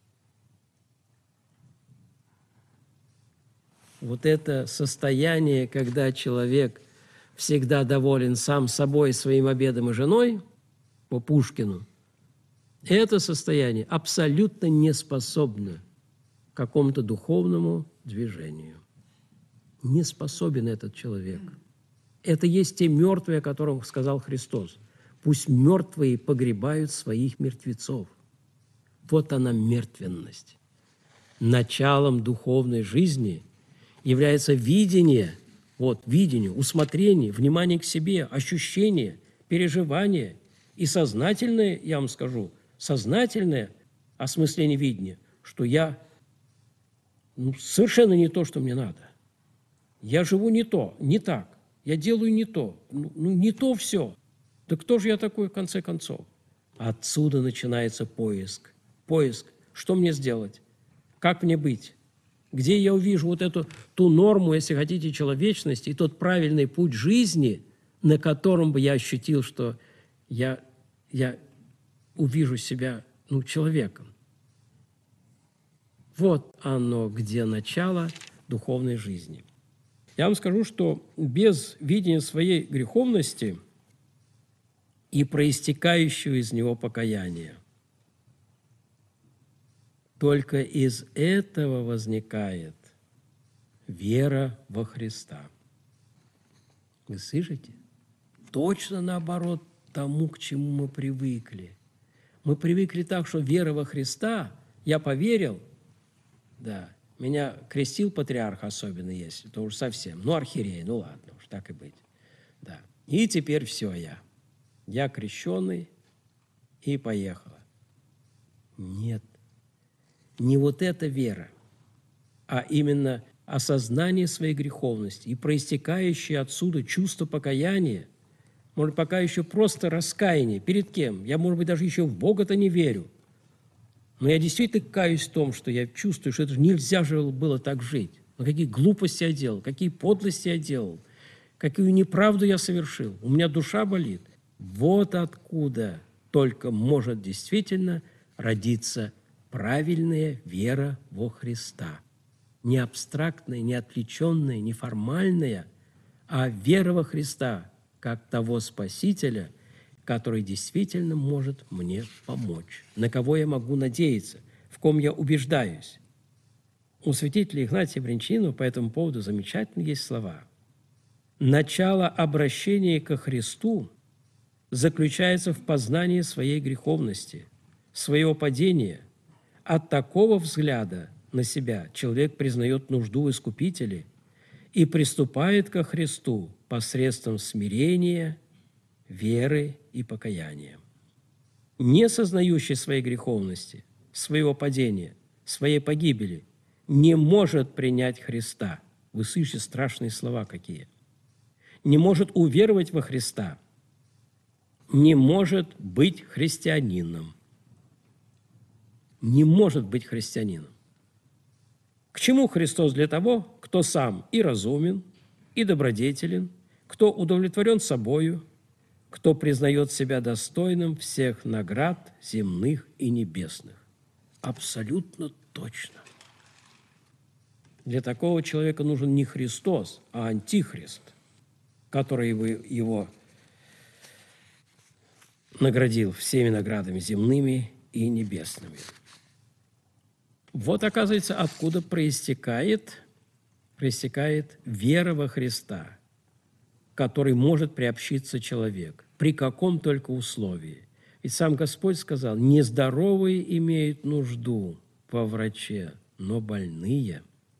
Вот это состояние, когда человек всегда доволен сам собой, своим обедом и женой, по Пушкину, это состояние абсолютно не способно к какому-то духовному движению. Не способен этот человек. Это есть те мертвые, о которых сказал Христос. Пусть мертвые погребают своих мертвецов. Вот она мертвенность. Началом духовной жизни является видение, вот, видение, усмотрение, внимание к себе, ощущение, переживание и сознательное, я вам скажу, сознательное осмысление видения, что я ну, совершенно не то, что мне надо. Я живу не то, не так. Я делаю не то. Ну, ну не то все. Да кто же я такой, в конце концов? Отсюда начинается поиск. Поиск. Что мне сделать? Как мне быть? Где я увижу вот эту ту норму, если хотите, человечности, и тот правильный путь жизни, на котором бы я ощутил, что я, я увижу себя ну, человеком. Вот оно, где начало духовной жизни. Я вам скажу, что без видения своей греховности и проистекающего из него покаяния, только из этого возникает вера во Христа. Вы слышите? Точно наоборот тому, к чему мы привыкли. Мы привыкли так, что вера во Христа, я поверил, да, меня крестил патриарх особенно, если, то уж совсем, ну, архиерей, ну, ладно, уж так и быть, да. И теперь все я, я крещеный, и поехала. Нет, не вот эта вера, а именно осознание своей греховности и проистекающее отсюда чувство покаяния, может, пока еще просто раскаяние. Перед кем? Я, может быть, даже еще в Бога-то не верю. Но я действительно каюсь в том, что я чувствую, что это же нельзя же было так жить. Но какие глупости я делал, какие подлости я делал, какую неправду я совершил. У меня душа болит. Вот откуда только может действительно родиться правильная вера во Христа. Не абстрактная, не отвлеченная, не формальная, а вера во Христа, как того Спасителя, который действительно может мне помочь, на кого я могу надеяться, в ком я убеждаюсь. У святителя Игнатия Брянчанина по этому поводу замечательно есть слова. «Начало обращения ко Христу заключается в познании своей греховности, своего падения. От такого взгляда на себя человек признает нужду в Искупителе и приступает ко Христу посредством смирения, веры и покаяния. Не сознающий своей греховности, своего падения, своей погибели, не может принять Христа». Вы слышите страшные слова какие. Не может уверовать во Христа, не может быть христианином. Не может быть христианином. К чему Христос? Для того, кто сам и разумен, и добродетелен, кто удовлетворен собою, кто признает себя достойным всех наград земных и небесных. Абсолютно точно. Для такого человека нужен не Христос, а антихрист, который его наградил всеми наградами земными и небесными. Вот, оказывается, откуда проистекает, проистекает вера во Христа, к которой может приобщиться человек. При каком только условии. Ведь сам Господь сказал, нездоровые имеют нужду во враче, но больные.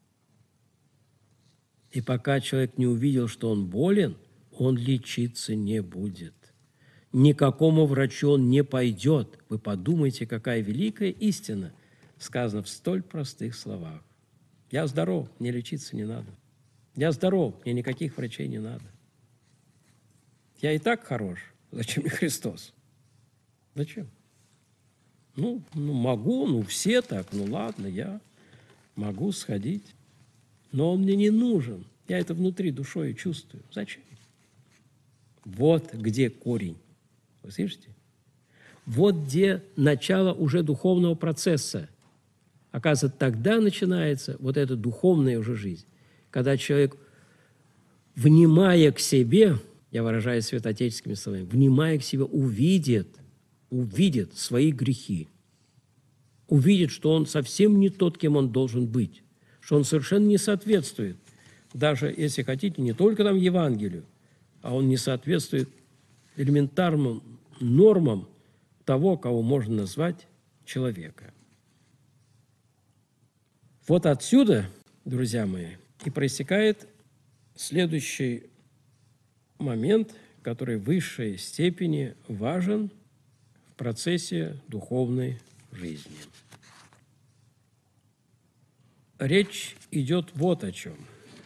И пока человек не увидел, что он болен, он лечиться не будет. Никакому врачу он не пойдет. Вы подумайте, какая великая истина сказана в столь простых словах. Я здоров, мне лечиться не надо. Я здоров, мне никаких врачей не надо. Я и так хорош. Зачем мне Христос? Зачем? Ну, ну, могу, ну, все так, ну, ладно, я могу сходить. Но он мне не нужен. Я это внутри душой чувствую. Зачем? Вот где корень. Вы слышите? Вот где начало уже духовного процесса. Оказывается, тогда начинается вот эта духовная уже жизнь, когда человек, внимая к себе, я выражаюсь святоотеческими словами, внимая к себе, увидит, увидит свои грехи, увидит, что он совсем не тот, кем он должен быть, что он совершенно не соответствует, даже, если хотите, не только там Евангелию, а он не соответствует элементарным нормам того, кого можно назвать человека. Вот отсюда, друзья мои, и проистекает следующий момент, который в высшей степени важен в процессе духовной жизни. Речь идет вот о чем.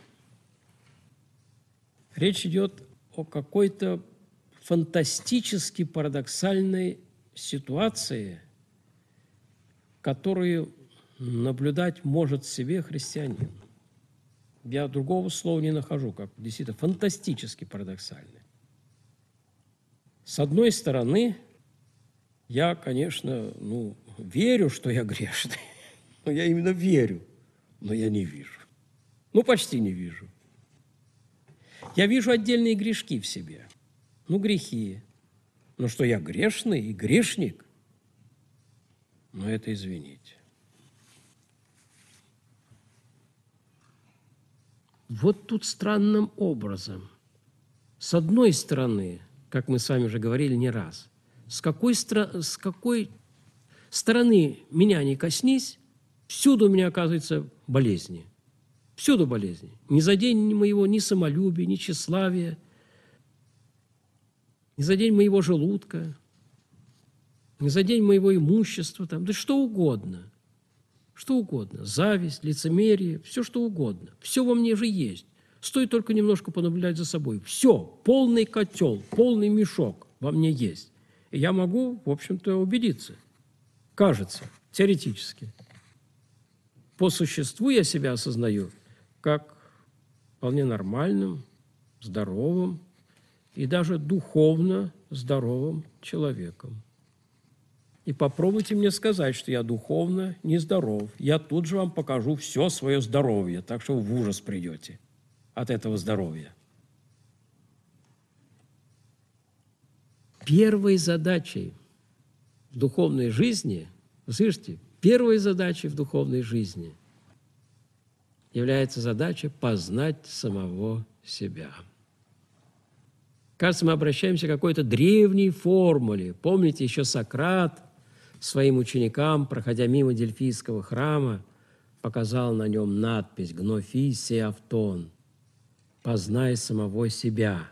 Речь идет о какой-то фантастически парадоксальной ситуации, которую наблюдать может в себе христианин. Я другого слова не нахожу, как действительно фантастически парадоксальный. С одной стороны, я, конечно, ну, верю, что я грешный. Но я именно верю, но я не вижу. Ну, почти не вижу. Я вижу отдельные грешки в себе. Ну, грехи. Ну, что я грешный и грешник? Ну, это извините. Вот тут странным образом. С одной стороны, как мы с вами уже говорили не раз, с какой, стра- с какой стороны меня не коснись, всюду у меня оказывается болезни. Всюду болезни. Не задень моего ни самолюбия, ни тщеславия, не задень моего желудка, не задень моего имущества, там, да что угодно. Что угодно. Зависть, лицемерие, все что угодно. Все во мне же есть. Стоит только немножко понаблюдать за собой. Все, полный котел, полный мешок во мне есть. И я могу, в общем-то, убедиться. Кажется, теоретически. По существу я себя осознаю как вполне нормальным, здоровым и даже духовно здоровым человеком. И попробуйте мне сказать, что я духовно нездоров. Я тут же вам покажу все свое здоровье, так что вы в ужас придете от этого здоровья. Первой задачей в духовной жизни, вы слышите, первой задачей в духовной жизни является задача познать самого себя. Кажется, мы обращаемся к какой-то древней формуле. Помните, еще Сократ своим ученикам, проходя мимо Дельфийского храма, показал на нем надпись «Гнофи се автон» – «Познай самого себя».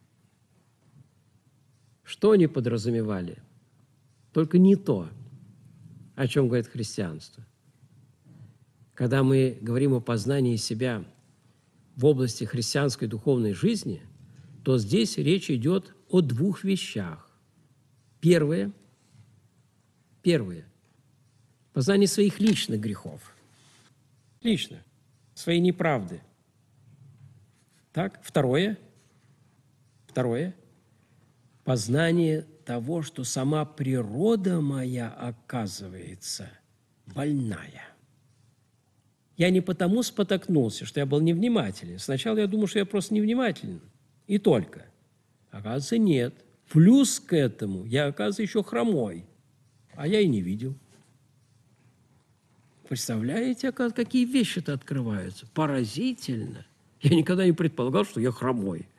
Что они подразумевали? Только не то, о чем говорит христианство. Когда мы говорим о познании себя в области христианской духовной жизни, то здесь речь идет о двух вещах. Первое – Первое – познание своих личных грехов. Лично. Своей неправды. Так? Второе – Второе – познание того, что сама природа моя оказывается больная. Я не потому спотыкнулся, что я был невнимателен. Сначала я думал, что я просто невнимателен. И только. Оказывается, нет. Плюс к этому я, оказывается, еще хромой. А я и не видел. Представляете, какие вещи-то открываются? Поразительно. Я никогда не предполагал, что я хромой.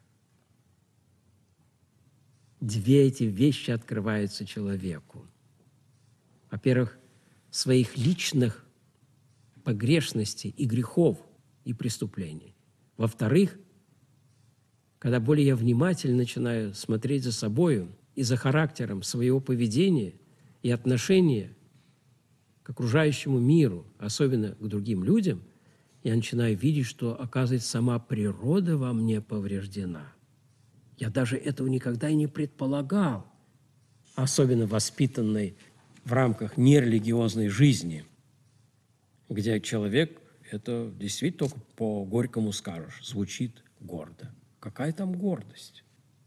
Две эти вещи открываются человеку. Во-первых, своих личных погрешностей и грехов и преступлений. Во-вторых, когда более я внимательно начинаю смотреть за собою и за характером своего поведения и отношения к окружающему миру, особенно к другим людям, я начинаю видеть, что, оказывается, сама природа во мне повреждена. Я даже этого никогда и не предполагал, особенно воспитанный в рамках нерелигиозной жизни, где человек, это действительно только по-горькому скажешь, звучит гордо. Какая там гордость?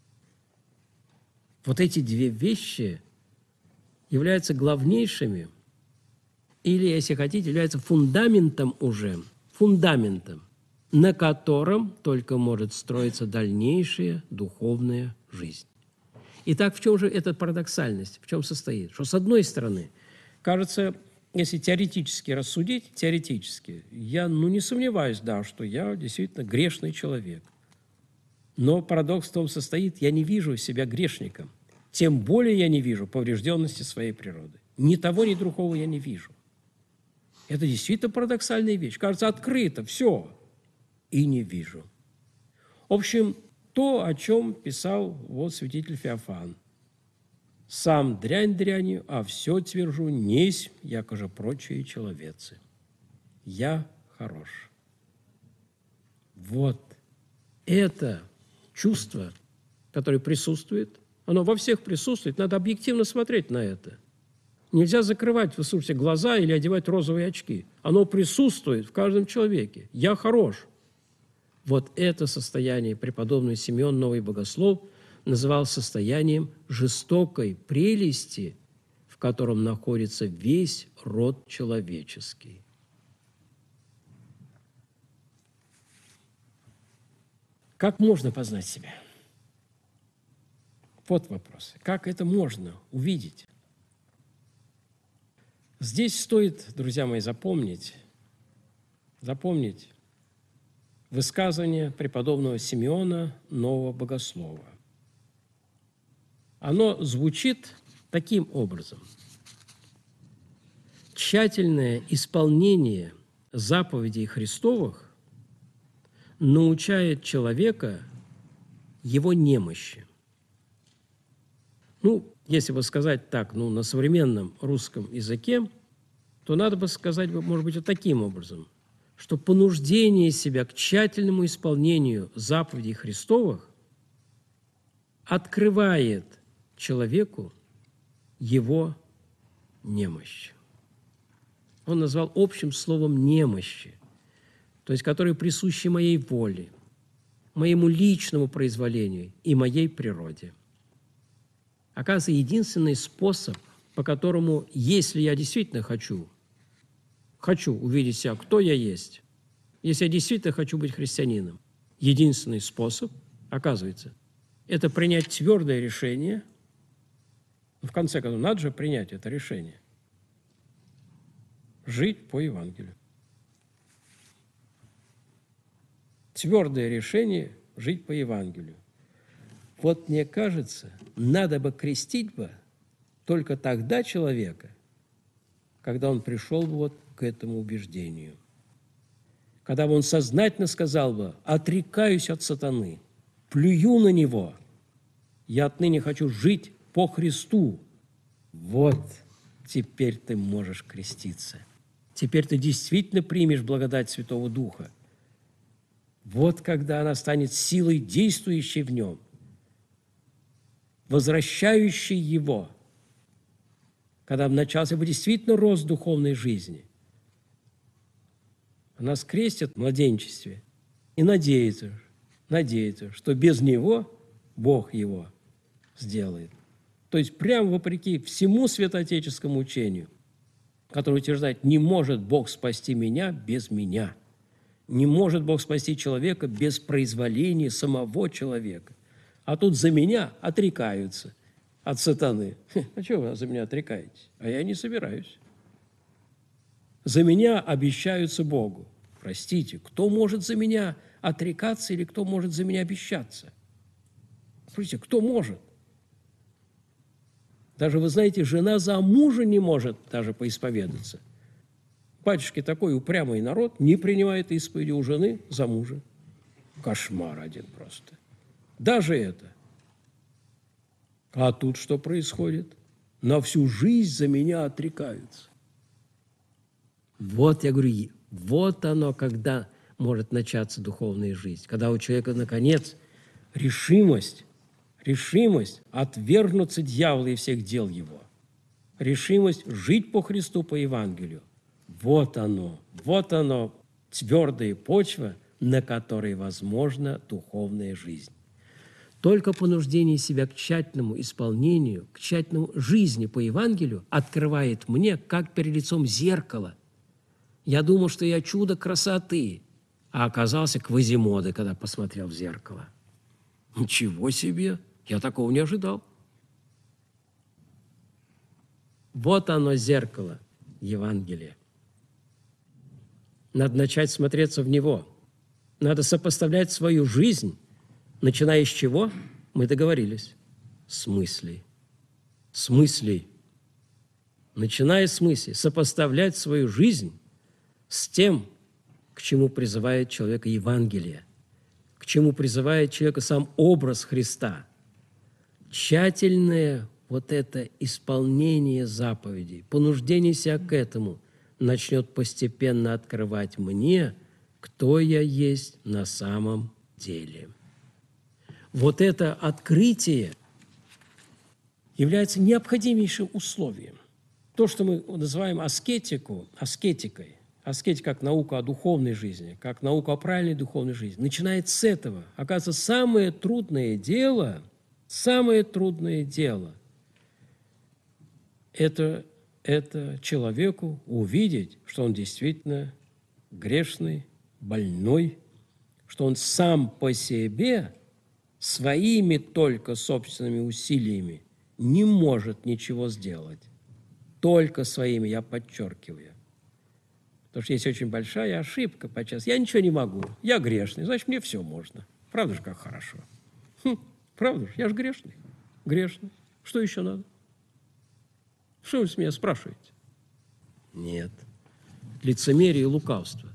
Вот эти две вещи являются главнейшими, или, если хотите, являются фундаментом уже, фундаментом, на котором только может строиться дальнейшая духовная жизнь. Итак, в чем же эта парадоксальность? В чем состоит? Что, с одной стороны, кажется, если теоретически рассудить, теоретически, я ну, не сомневаюсь, да, что я действительно грешный человек. Но парадокс в том состоит, я не вижу себя грешником. Тем более я не вижу поврежденности своей природы. Ни того, ни другого я не вижу. Это действительно парадоксальная вещь. Кажется, открыто, все. И не вижу. В общем, то, о чем писал вот святитель Феофан. «Сам дрянь дрянью, а все твержу, несть, якоже прочие человецы. Я хорош». Вот это чувство, которое присутствует, оно во всех присутствует, надо объективно смотреть на это. Нельзя закрывать, вы слушайте, глаза или одевать розовые очки. Оно присутствует в каждом человеке. Я хорош. Вот это состояние преподобный Симеон Новый Богослов называл состоянием жестокой прелести, в котором находится весь род человеческий. Как можно познать себя? Вот вопрос. Как это можно увидеть? Здесь стоит, друзья мои, запомнить, запомнить высказывание преподобного Симеона Нового Богослова. Оно звучит таким образом. Тщательное исполнение заповедей Христовых научает человека его немощи. Ну, если бы сказать так, ну, на современном русском языке, то надо бы сказать, может быть, вот таким образом, что понуждение себя к тщательному исполнению заповедей Христовых открывает человеку его немощь. Он назвал общим словом «немощи», то есть которые присущи моей воле, моему личному произволению и моей природе. Оказывается, единственный способ, по которому, если я действительно хочу, хочу увидеть себя, кто я есть, если я действительно хочу быть христианином, единственный способ, оказывается, это принять твердое решение, в конце концов, надо же принять это решение, жить по Евангелию. Твердое решение жить по Евангелию. Вот мне кажется, надо бы крестить бы только тогда человека, когда он пришел бы вот к этому убеждению. Когда бы он сознательно сказал бы: «Отрекаюсь от сатаны, плюю на него, я отныне хочу жить по Христу». Вот теперь ты можешь креститься. Теперь ты действительно примешь благодать Святого Духа. Вот когда она станет силой, действующей в нем, возвращающей его, когда начался бы действительно рост духовной жизни. Она скрестит в младенчестве и надеется, надеется, что без него Бог его сделает. То есть прямо вопреки всему святоотеческому учению, которое утверждает: не может Бог спасти меня без меня. Не может Бог спасти человека без произволения самого человека. А тут за меня отрекаются от сатаны. А чего вы за меня отрекаетесь? А я не собираюсь. За меня обещаются Богу. Простите, кто может за меня отрекаться или кто может за меня обещаться? Простите, кто может? Даже, вы знаете, жена за мужа не может даже поисповедаться. Батюшки, такой упрямый народ не принимает исповеди у жены за мужа. Кошмар один просто. Даже это. А тут что происходит? На всю жизнь за меня отрекаются. Вот, я говорю, вот оно, когда может начаться духовная жизнь. Когда у человека, наконец, решимость, решимость отвергнуться дьявола и всех дел его. Решимость жить по Христу, по Евангелию. Вот оно, вот оно, твердая почва, на которой возможна духовная жизнь. Только понуждение себя к тщательному исполнению, к тщательному жизни по Евангелию открывает мне, как перед лицом зеркала. Я думал, что я чудо красоты, а оказался Квазимода, когда посмотрел в зеркало. Ничего себе! Я такого не ожидал. Вот оно, зеркало Евангелия. Надо начать смотреться в него. Надо сопоставлять свою жизнь, начиная с чего? Мы договорились. С мыслей. С мыслей. Начиная с мыслей. Сопоставлять свою жизнь с тем, к чему призывает человека Евангелие, к чему призывает человека сам образ Христа. Тщательное вот это исполнение заповедей, понуждение себя к этому начнет постепенно открывать мне, кто я есть на самом деле. Вот это открытие является необходимейшим условием. То, что мы называем аскетику, аскетикой, аскетика как наука о духовной жизни, как наука о правильной духовной жизни, начинается с этого. Оказывается, самое трудное дело, самое трудное дело это, это человеку увидеть, что он действительно грешный, больной, что он сам по себе своими только собственными усилиями не может ничего сделать. Только своими, я подчеркиваю. Потому что есть очень большая ошибка подчас. Я ничего не могу, я грешный, значит, мне все можно. Правда же, как хорошо? Хм, правда же, я же грешный. Грешный. Что еще надо? Что вы с меня спрашиваете? Нет. Лицемерие и лукавство.